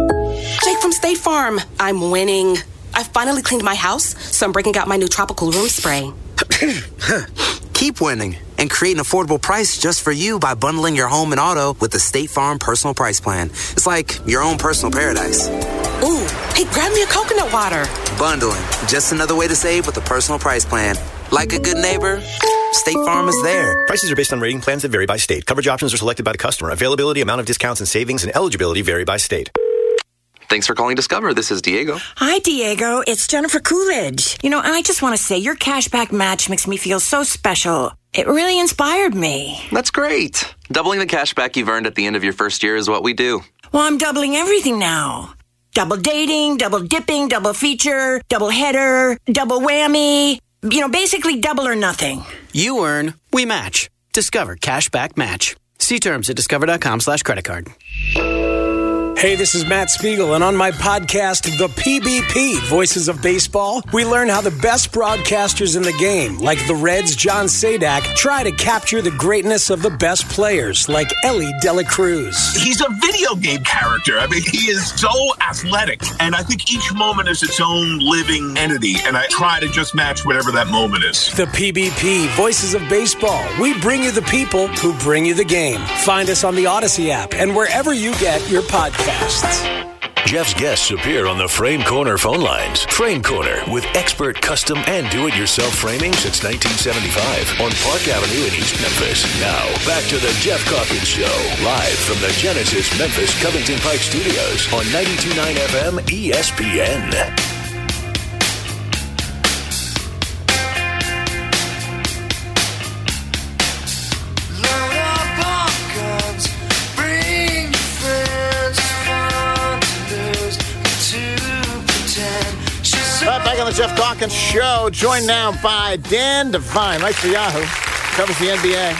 Jake from State Farm. I'm winning. I finally cleaned my house, so I'm breaking out my new tropical room spray. Keep winning and create an affordable price just for you by bundling your home and auto with the State Farm Personal Price Plan. It's like your own personal paradise. Ooh, hey, grab me a coconut water. Bundling, just another way to save with the Personal Price Plan. Like a good neighbor, State Farm is there. Prices are based on rating plans that vary by state. Coverage options are selected by the customer. Availability, amount of discounts and savings, and eligibility vary by state. Thanks for calling Discover. This is Diego. Hi, Diego. It's Jennifer Coolidge. You know, I just want to say your cashback match makes me feel so special. It really inspired me. That's great. Doubling the cashback you've earned at the end of your first year is what we do. Well, I'm doubling everything now. Double dating, double dipping, double feature, double header, double whammy. You know, basically double or nothing. You earn, we match. Discover Cashback Match. See terms at discover dot com slash credit card. Hey, this is Matt Spiegel, and on my podcast, The P B P, Voices of Baseball, we learn how the best broadcasters in the game, like the Reds' John Sadak, try to capture the greatness of the best players, like Ellie De La Cruz. He's a video game character. I mean, he is so athletic, and I think each moment is its own living entity, and I try to just match whatever that moment is. The P B P, Voices of Baseball. We bring you the people who bring you the game. Find us on the Odyssey app and wherever you get your podcasts. Jeff's guests appear on the Frame Corner phone lines. Frame Corner, with expert custom and do-it-yourself framing since nineteen seventy-five on Park Avenue in East Memphis. Now, back to the Jeff Calkins Show, live from the Genesis Memphis Covington Pike Studios on ninety-two point nine F M E S P N. Right back on the Jeff Calkins Show, joined now by Dan Devine, right for Yahoo, covers the N B A.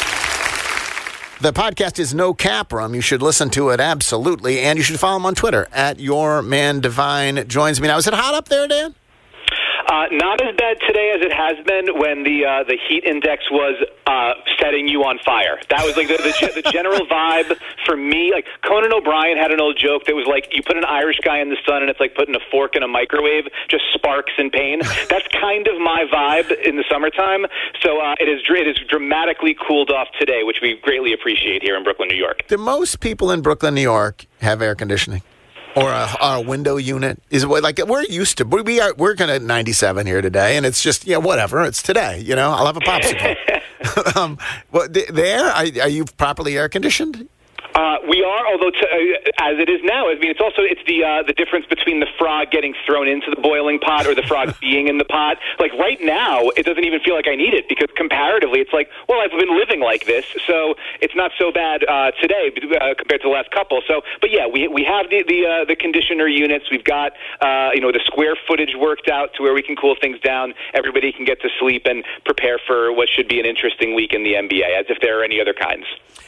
The podcast is No Cap Room. You should listen to it absolutely, and you should follow him on Twitter at Your Man Devine. Joins me now. Is it hot up there, Dan? Uh, not as bad today as it has been when the uh, the heat index was uh, setting you on fire. That was like the, the, the general vibe for me. Like Conan O'Brien had an old joke that was like, you put an Irish guy in the sun and it's like putting a fork in a microwave, just sparks and pain. That's kind of my vibe in the summertime. So uh, it is it is dramatically cooled off today, which we greatly appreciate here in Brooklyn, New York. Do most people in Brooklyn, New York have air conditioning? Or a, or a window unit? Is it like we're used to? We are we're kind of ninety-seven here today, and it's just yeah, whatever. It's today, you know. I'll have a popsicle. um, well, there, are, are you properly air conditioned? Uh, we are, although to, uh, as it is now, I mean, it's also it's the uh, the difference between the frog getting thrown into the boiling pot or the frog being in the pot. Like right now, it doesn't even feel like I need it because comparatively, it's like, well, I've been living like this, so it's not so bad uh, today uh, compared to the last couple. So, but yeah, we we have the the, uh, the conditioner units. We've got uh, you know the square footage worked out to where we can cool things down. Everybody can get to sleep and prepare for what should be an interesting week in the N B A, as if there are any other kinds.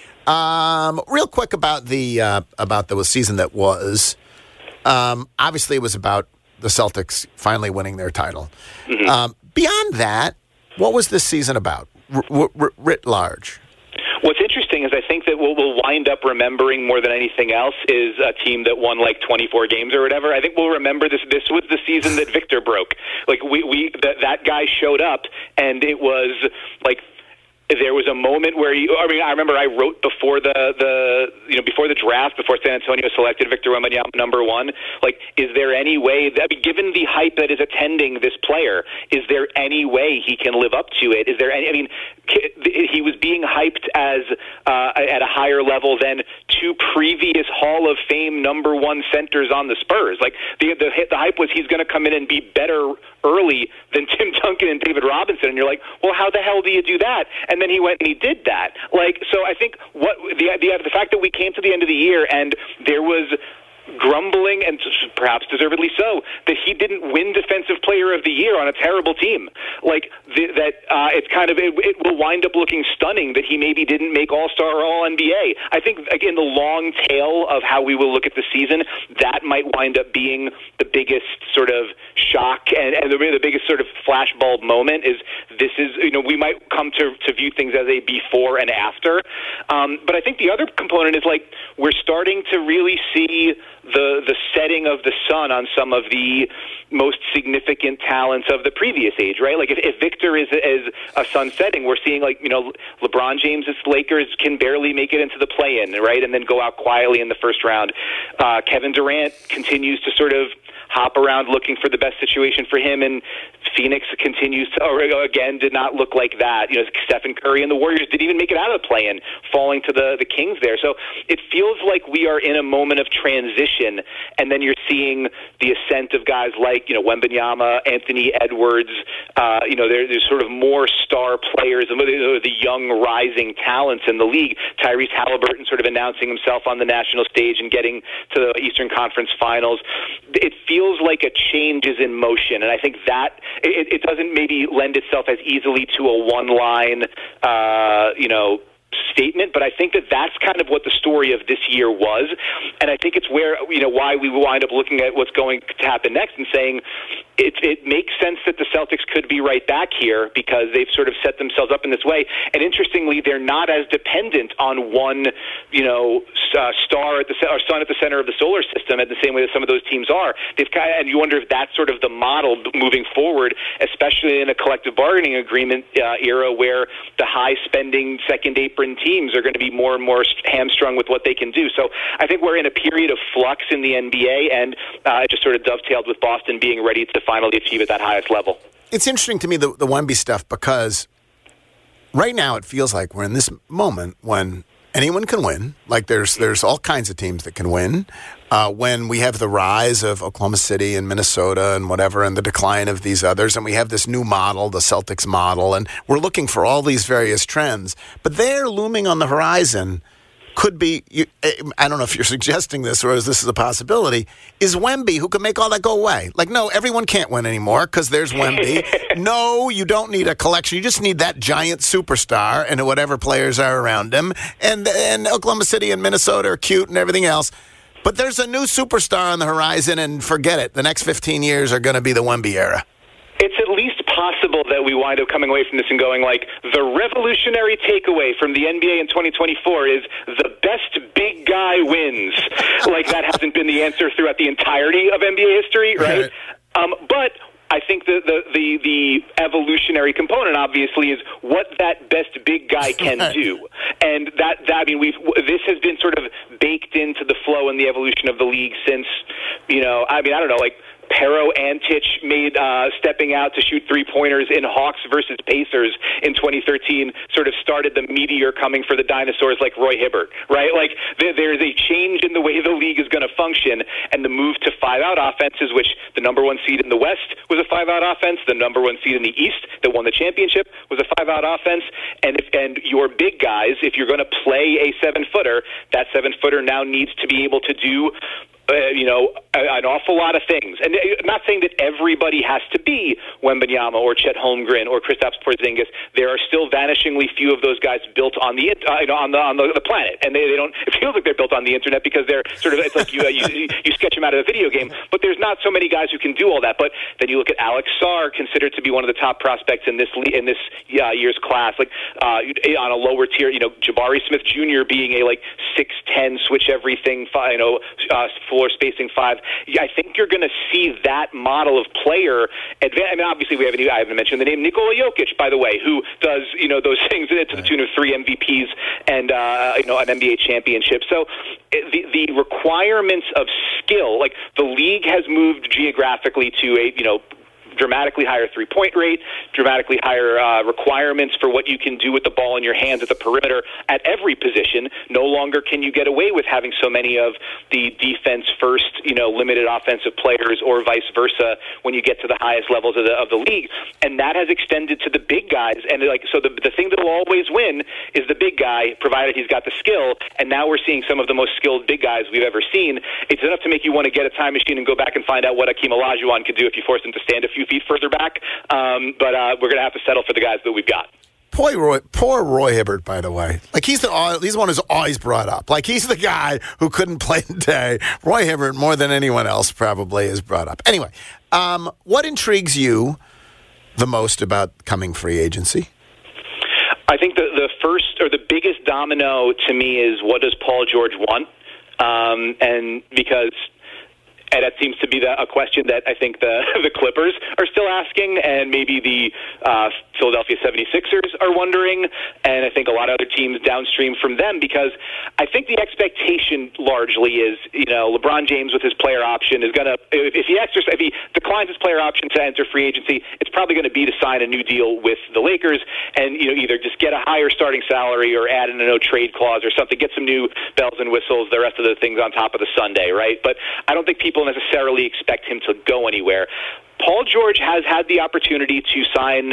Um, real quick about the uh, about the season that was. Um, obviously, it was about the Celtics finally winning their title. Mm-hmm. Um, beyond that, what was this season about, r- r- writ large? What's interesting is I think that what we'll wind up remembering more than anything else is a team that won like twenty-four games or whatever. I think we'll remember this. This was the season that Victor broke. Like we, we that, that guy showed up, and it was like. There was a moment where you, I mean, I remember I wrote before the, the, you know, before the draft, before San Antonio selected Victor Wembanyama number one, like, is there any way that, I mean, given the hype that is attending this player, is there any way he can live up to it? Is there any, I mean, he was being hyped as, uh, at a higher level than two previous Hall of Fame number one centers on the Spurs. Like, the, the, the hype was he's going to come in and be better early than Tim Duncan and David Robinson, and you're like, well, how the hell do you do that? And then he went and he did that. Like, so I think what the the, the fact that we came to the end of the year and there was grumbling, and perhaps deservedly so, that he didn't win Defensive Player of the Year on a terrible team. Like, the, that uh, it's kind of, it, it will wind up looking stunning that he maybe didn't make All-Star or All-N B A. I think, again, the long tail of how we will look at the season, that might wind up being the biggest sort of shock and, and the, the biggest sort of flashbulb moment is this is, you know, we might come to, to view things as a before and after. Um, but I think the other component is, like, we're starting to really see the the setting of the sun on some of the most significant talents of the previous age, right? Like if, if Victor is is a sun setting, we're seeing like, you know, LeBron James' Lakers can barely make it into the play-in, right, and then go out quietly in the first round. Uh, Kevin Durant continues to sort of hop around looking for the best situation for him, and Phoenix continues to, or again, did not look like that. You know, Stephen Curry and the Warriors didn't even make it out of the play-in, falling to the, the Kings there. So it feels like we are in a moment of transition, and then you're seeing the ascent of guys like, you know, Wembanyama, Anthony Edwards. Uh, you know, there, there's sort of more star players, the young rising talents in the league. Tyrese Halliburton sort of announcing himself on the national stage and getting to the Eastern Conference Finals. It feels like a change is in motion, and I think that it, it doesn't maybe lend itself as easily to a one-line, uh, you know, statement, but I think that that's kind of what the story of this year was, and I think it's where, you know, why we wind up looking at what's going to happen next and saying it, it makes sense that the Celtics could be right back here because they've sort of set themselves up in this way. And interestingly, they're not as dependent on one, you know, uh, star at the or sun at the center of the solar system in the same way that some of those teams are. They've kind of, and you wonder if that's sort of the model moving forward, especially in a collective bargaining agreement uh, era where the high-spending second apron teams are going to be more and more hamstrung with what they can do. So I think we're in a period of flux in the N B A, and uh, it just sort of dovetailed with Boston being ready to finally achieve at that highest level. It's interesting to me, the, the Wemby stuff, because right now it feels like we're in this moment when anyone can win. Like there's there's all kinds of teams that can win. Uh, when we have the rise of Oklahoma City and Minnesota and whatever, and the decline of these others, and we have this new model, the Celtics model, and we're looking for all these various trends. But they're looming on the horizon. Could be, you, I don't know if you're suggesting this or is this is a possibility, is Wemby who could make all that go away. Like, no, everyone can't win anymore because there's Wemby. No, you don't need a collection. You just need that giant superstar and whatever players are around him. And, and Oklahoma City and Minnesota are cute and everything else. But there's a new superstar on the horizon, and forget it. The next fifteen years are going to be the Wemby era. It's at least possible that we wind up coming away from this and going like, the revolutionary takeaway from the N B A in twenty twenty-four is the best big guy wins. Like that hasn't been the answer throughout the entirety of N B A history, right? right. Um, but I think the, the, the, the evolutionary component, obviously, is what that best big guy can do. And that, that I mean, we've this has been sort of baked into the flow and the evolution of the league since, you know, I mean, I don't know, like, Pero Antich made uh, stepping out to shoot three-pointers in Hawks versus Pacers in twenty thirteen sort of started the meteor coming for the dinosaurs like Roy Hibbert, right? Like there, there's a change in the way the league is going to function, and the move to five-out offenses, which the number one seed in the West was a five-out offense, the number one seed in the East that won the championship was a five-out offense, and if, and your big guys, if you're going to play a seven-footer, that seven-footer now needs to be able to do Uh, you know, an awful lot of things. And I'm not saying that everybody has to be Wembanyama or Chet Holmgren or Kristaps Porzingis. There are still vanishingly few of those guys built on the uh, you know, on the on the, the planet, and they, they don't. It feels like they're built on the internet because they're sort of. It's like you, uh, you you sketch them out of a video game. But there's not so many guys who can do all that. But then you look at Alex Sarr, considered to be one of the top prospects in this in this uh, year's class. Like uh, on a lower tier, you know, Jabari Smith Junior being a like six ten switch everything, you know, uh, floor spacing five. I think you're going to see that model of player advance. I mean, obviously we haven't. I haven't mentioned the name Nikola Jokic, by the way, who does you know those things to the tune of three M V Ps and uh, you know an N B A championship. So the the requirements of skill, like the league has moved geographically to a you know. dramatically higher three-point rate, dramatically higher uh, requirements for what you can do with the ball in your hands at the perimeter at every position. No longer can you get away with having so many of the defense-first, you know, limited offensive players or vice versa when you get to the highest levels of the of the league. And that has extended to the big guys. And like so, the the thing that will always win is the big guy, provided he's got the skill. And now we're seeing some of the most skilled big guys we've ever seen. It's enough to make you want to get a time machine and go back and find out what Akeem Olajuwon could do if you force him to stand a few feet further back, um, but uh, we're going to have to settle for the guys that we've got. Poor Roy, poor Roy Hibbert, by the way. Like he's the he's the one who's always brought up. Like he's the guy who couldn't play today. Roy Hibbert, more than anyone else, probably is brought up. Anyway, um, what intrigues you the most about coming free agency? I think the the first or the biggest domino to me is what does Paul George want, um, and because. And that seems to be the, a question that I think the the Clippers are still asking, and maybe the uh, Philadelphia seventy-sixers are wondering, and I think a lot of other teams downstream from them, because I think the expectation largely is, you know, LeBron James with his player option is going to, if, if he exercises, if he declines his player option to enter free agency, it's probably going to be to sign a new deal with the Lakers, and you know, either just get a higher starting salary or add in a no trade clause or something, get some new bells and whistles, the rest of the things on top of the sundae, right? But I don't think people necessarily expect him to go anywhere. Paul George has had the opportunity to sign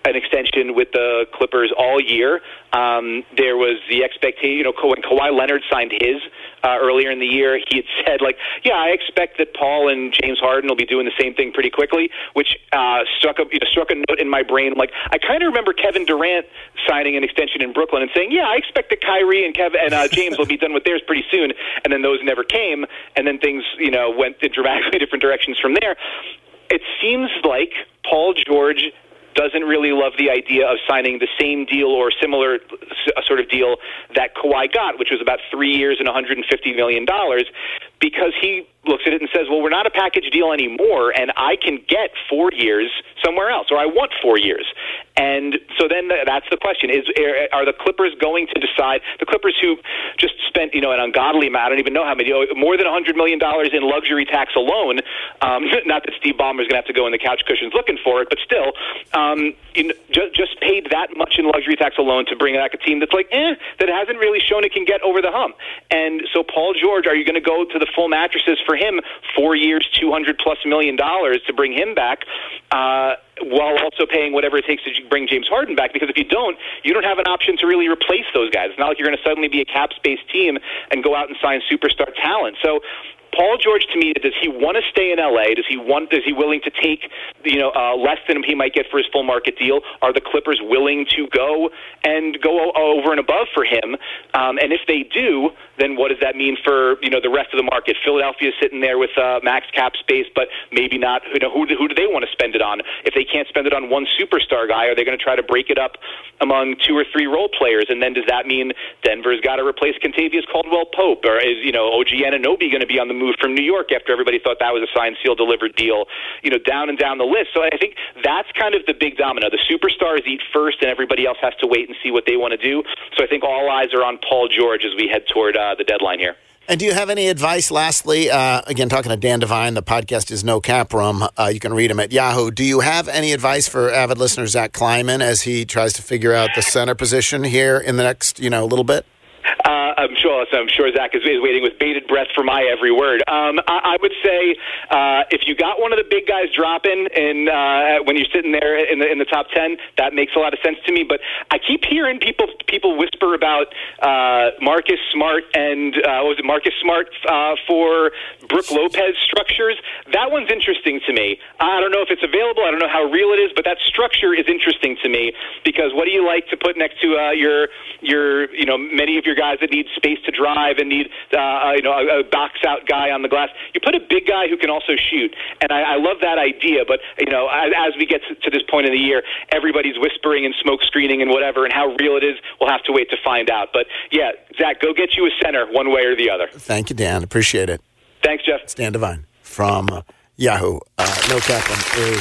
an extension with the Clippers all year. Um, there was the expectation, you know, when Kawhi Leonard signed his uh, earlier in the year, he had said, like, yeah, I expect that Paul and James Harden will be doing the same thing pretty quickly, which uh, struck, a, you know, struck a note in my brain. I'm like, I kind of remember Kevin Durant signing an extension in Brooklyn and saying, yeah, I expect that Kyrie and Kevin and uh, James will be done with theirs pretty soon, and then those never came, and then things, you know, went in dramatically different directions from there. It seems like Paul George doesn't really love the idea of signing the same deal or similar sort of deal that Kawhi got, which was about three years and one hundred fifty million dollars, because he looks at it and says, well, we're not a package deal anymore, and I can get four years somewhere else, or I want four years. And so then that's the question, is are the Clippers going to decide, the Clippers who just spent, you know, an ungodly amount, I don't even know how many, you know, more than one hundred million dollars in luxury tax alone, um, not that Steve Ballmer's going to have to go in the couch cushions looking for it, but still, um, you know, just, just paid that much in luxury tax alone to bring back a team that's like, eh, that hasn't really shown it can get over the hump. And so Paul George, are you going to go to the full mattresses for him, four years, two hundred plus million dollars to bring him back, uh, while also paying whatever it takes to bring James Harden back? Because if you don't, you don't have an option to really replace those guys. It's not like you're going to suddenly be a cap-space team and go out and sign superstar talent. So Paul George, to me, does he want to stay in L A? Does he want? Is he willing to take, you know, uh, less than he might get for his full market deal? Are the Clippers willing to go and go over and above for him? Um, and if they do, then what does that mean for, you know, the rest of the market? Philadelphia is sitting there with uh, max cap space, but maybe not. You know, who, who do they want to spend it on? If they can't spend it on one superstar guy, are they going to try to break it up among two or three role players? And then does that mean Denver's got to replace Kentavious Caldwell-Pope, or is, you know, O G Anunoby going to be on the move from New York after everybody thought that was a signed, sealed, delivered deal? You know, down and down the list. So I think that's kind of the big domino. The superstars eat first, and everybody else has to wait and see what they want to do. So I think all eyes are on Paul George as we head toward uh, the deadline here. And do you have any advice, lastly, uh, again, talking to Dan Devine, the podcast is No Cap Room. Uh, you can read him at Yahoo. Do you have any advice for avid listener Zach Kleiman as he tries to figure out the center position here in the next, you know, little bit? Uh, I'm sure. So I'm sure Zach is, is waiting with bated breath for my every word. Um, I, I would say uh, if you got one of the big guys dropping, and uh, when you're sitting there in the in the top ten, that makes a lot of sense to me. But I keep hearing people people whisper about uh, Marcus Smart and uh, what was it Marcus Smart uh, for Brook Lopez structures. That one's interesting to me. I don't know if it's available. I don't know how real it is, but that structure is interesting to me, because what do you like to put next to uh, your your you know many of your guys that need space to drive and need uh, you know a, a box out guy on the glass? You put a big guy who can also shoot, and I, I love that idea. But you know, as, as we get to, to this point in the year, everybody's whispering and smoke screening and whatever, and how real it is, we'll have to wait to find out. But yeah, Zach, go get you a center one way or the other. Thank you, Dan. Appreciate it. Thanks, Jeff. It's Dan Devine from uh, Yahoo. Uh, No Cap Room is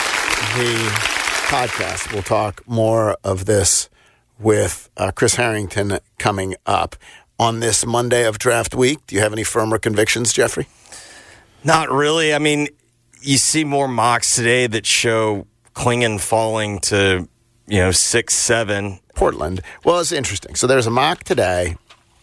the podcast. We'll talk more of this with uh, Chris Harrington coming up on this Monday of draft week. Do you have any firmer convictions, Jeffrey? Not really. I mean, you see more mocks today that show Klingon falling to, you know, six, seven. Portland. Well, it's interesting. So there's a mock today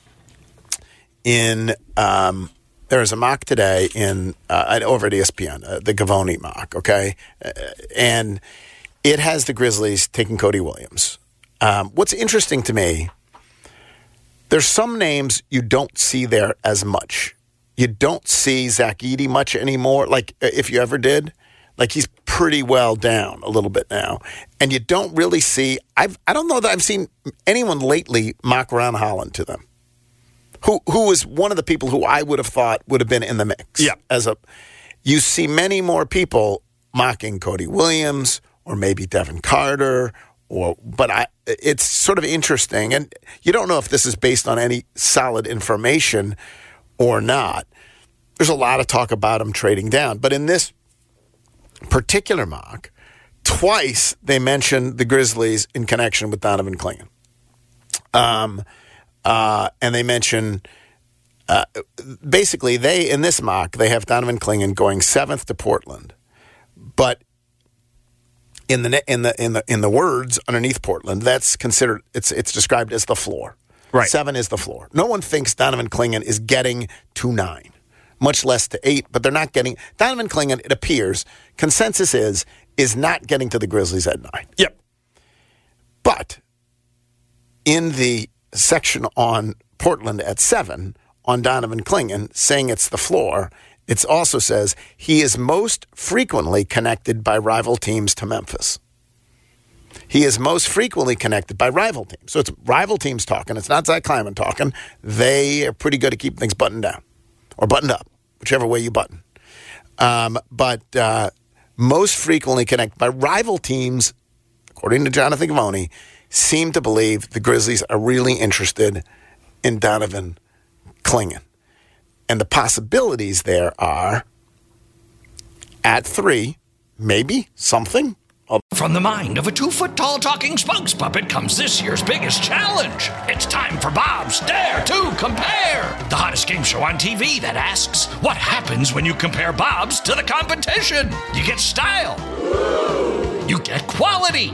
in um, there is a mock today in uh, over at E S P N, uh, the Gavoni mock. Okay, uh, and it has the Grizzlies taking Cody Williams. Um, what's interesting to me, there's some names you don't see there as much. You don't see Zach Edey much anymore, like if you ever did. Like he's pretty well down a little bit now. And you don't really see, I've, I don't know that I've seen anyone lately mock Ron Holland to them, who who was one of the people who I would have thought would have been in the mix. Yeah. As a, you see many more people mocking Cody Williams or maybe Devin Carter. Or, but I, it's sort of interesting, and you don't know if this is based on any solid information or not. There's a lot of talk about him trading down, but in this particular mock, twice they mentioned the Grizzlies in connection with Donovan Clingan. Um, uh, and they mention uh, basically they in this mock they have Donovan Clingan going seventh to Portland, but In the in the in the in the words underneath Portland, that's considered it's it's described as the floor. Right, seven is the floor. No one thinks Donovan Clingan is getting to nine, much less to eight. But they're not getting Donovan Clingan. It appears consensus is is not getting to the Grizzlies at nine. Yep. But in the section on Portland at seven, on Donovan Clingan, saying it's the floor, it also says he is most frequently connected by rival teams to Memphis. He is most frequently connected by rival teams. So it's rival teams talking. It's not Zach Kleiman talking. They are pretty good at keeping things buttoned down or buttoned up, whichever way you button. Um, but uh, most frequently connected by rival teams, according to Jonathan Givony, seem to believe the Grizzlies are really interested in Donovan Clingan. And the possibilities there are at three, maybe something. From the mind of a two-foot-tall talking spokes puppet comes this year's biggest challenge. It's time for Bob's Dare to Compare, the hottest game show on T V that asks, what happens when you compare Bob's to the competition? You get style. You get quality.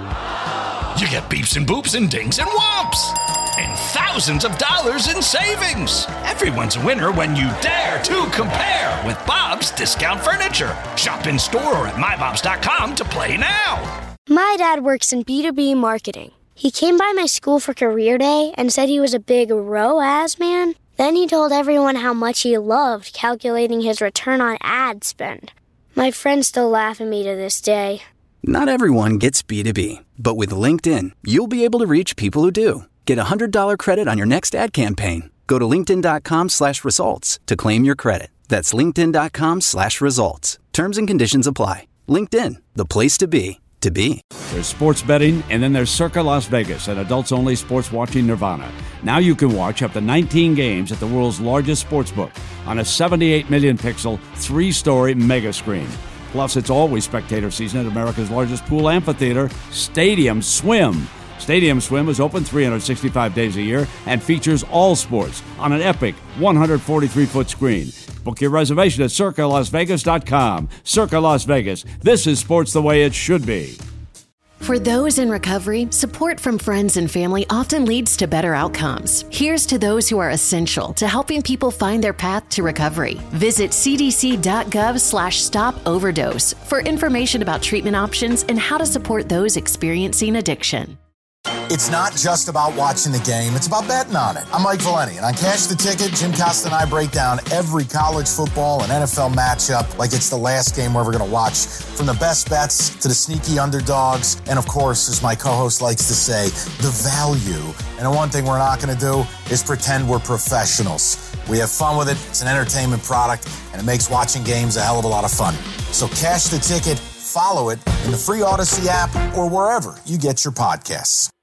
You get beeps and boops and dings and whomps. And thousands of dollars in savings. Everyone's a winner when you dare to compare with Bob's Discount Furniture. Shop in store or at my bobs dot com to play now. My dad works in B two B marketing. He came by my school for career day and said he was a big R O A S man. Then he told everyone how much he loved calculating his return on ad spend. My friends still laugh at me to this day. Not everyone gets B two B, but with LinkedIn, you'll be able to reach people who do. Get a one hundred dollars credit on your next ad campaign. Go to linkedin.com slash results to claim your credit. That's linkedin.com slash results. Terms and conditions apply. LinkedIn, the place to be, to be. There's sports betting, and then there's Circa Las Vegas, an adults-only sports watching nirvana. Now you can watch up to nineteen games at the world's largest sportsbook on a seventy-eight million pixel, three-story mega screen. Plus, it's always spectator season at America's largest pool amphitheater, Stadium Swim. Stadium Swim is open three hundred sixty-five days a year and features all sports on an epic one hundred forty-three foot screen. Book your reservation at circa las vegas dot com. Circa Las Vegas. This is sports the way it should be. For those in recovery, support from friends and family often leads to better outcomes. Here's to those who are essential to helping people find their path to recovery. Visit cdc.gov slash stop overdose for information about treatment options and how to support those experiencing addiction. It's not just about watching the game, it's about betting on it. I'm Mike Valeni, and on Cash the Ticket, Jim Costa and I break down every college football and N F L matchup like it's the last game we're ever going to watch. From the best bets to the sneaky underdogs, and of course, as my co-host likes to say, the value. And the one thing we're not going to do is pretend we're professionals. We have fun with it, it's an entertainment product, and it makes watching games a hell of a lot of fun. So Cash the Ticket, follow it in the free Odyssey app or wherever you get your podcasts.